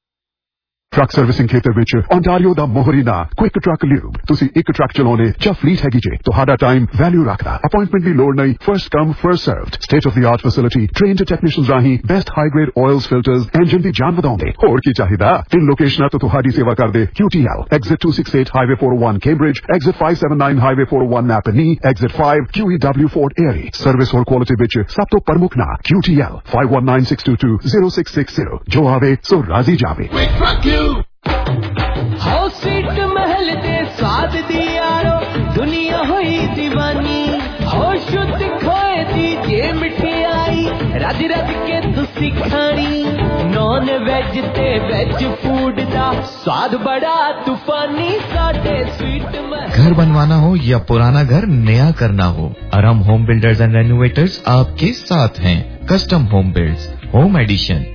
ट्रक सर्विसिंग ਖੇਤਰ ਵਿੱਚ ਓਨਟਾਰੀਓ ਦਾ ਮੋਹਰੀਨਾ ਕੁਇਕ ਟਰੱਕ ਲਿਊਬ। ਤੁਸੀਂ ਇੱਕ ਟਰੱਕ ਚਲਾਉਣੇ ਜਾਂ ਫਲੀਟ ਹੈਗੀ ਜੇ, ਤੁਹਾਡਾ ਟਾਈਮ ਵੈਲਿਊ ਰੱਖਦਾ। ਅਪਾਇੰਟਮੈਂਟ ਦੀ ਲੋੜ ਨਹੀਂ, first come first served. State of the art facility, trained technicians ਰਾਹੀਂ best high grade oils filters, engine ਦੀ ਜਾਨ ਵਧਾਉਂਦੇ। ਹੋਰ ਕੀ ਚਾਹੀਦਾ? ਤਿੰਨ ਲੋਕੇਸ਼ਨਾਂ ਤੋਂ ਤੁਹਾਡੀ ਸੇਵਾ ਕਰਦੇ। Q T L, Exit two sixty-eight Highway four oh one Cambridge, Exit five seventy-nine Highway four oh one Napanee, Exit five Q E W Fort Erie। Service ਔਰ ਕੁਆਲਿਟੀ ਵਿੱਚ ਸਭ ਤੋਂ ਪ੍ਰਮੁੱਖ ਨਾਂ Q T L, five one nine six two two zero six six zero। ਜੋ ਆਵੇ ਸੋ ਰਾਜ਼ੀ ਜਾਵੇ। हाउस सीट महल दे साथ दी यारो, दुनिया हुई दीवानी। हो शुद्ध खोए दी जे मिठाई, रज रज के तुसी खानी। नॉन वेज ते वेज फूड दा स्वाद बड़ा तूफानी। साडे स्वीट महल। घर बनवाना हो या पुराना घर नया करना हो, अरम होम बिल्डर्स एंड रेनोवेटर्स आपके साथ हैं। Custom home builds, home addition,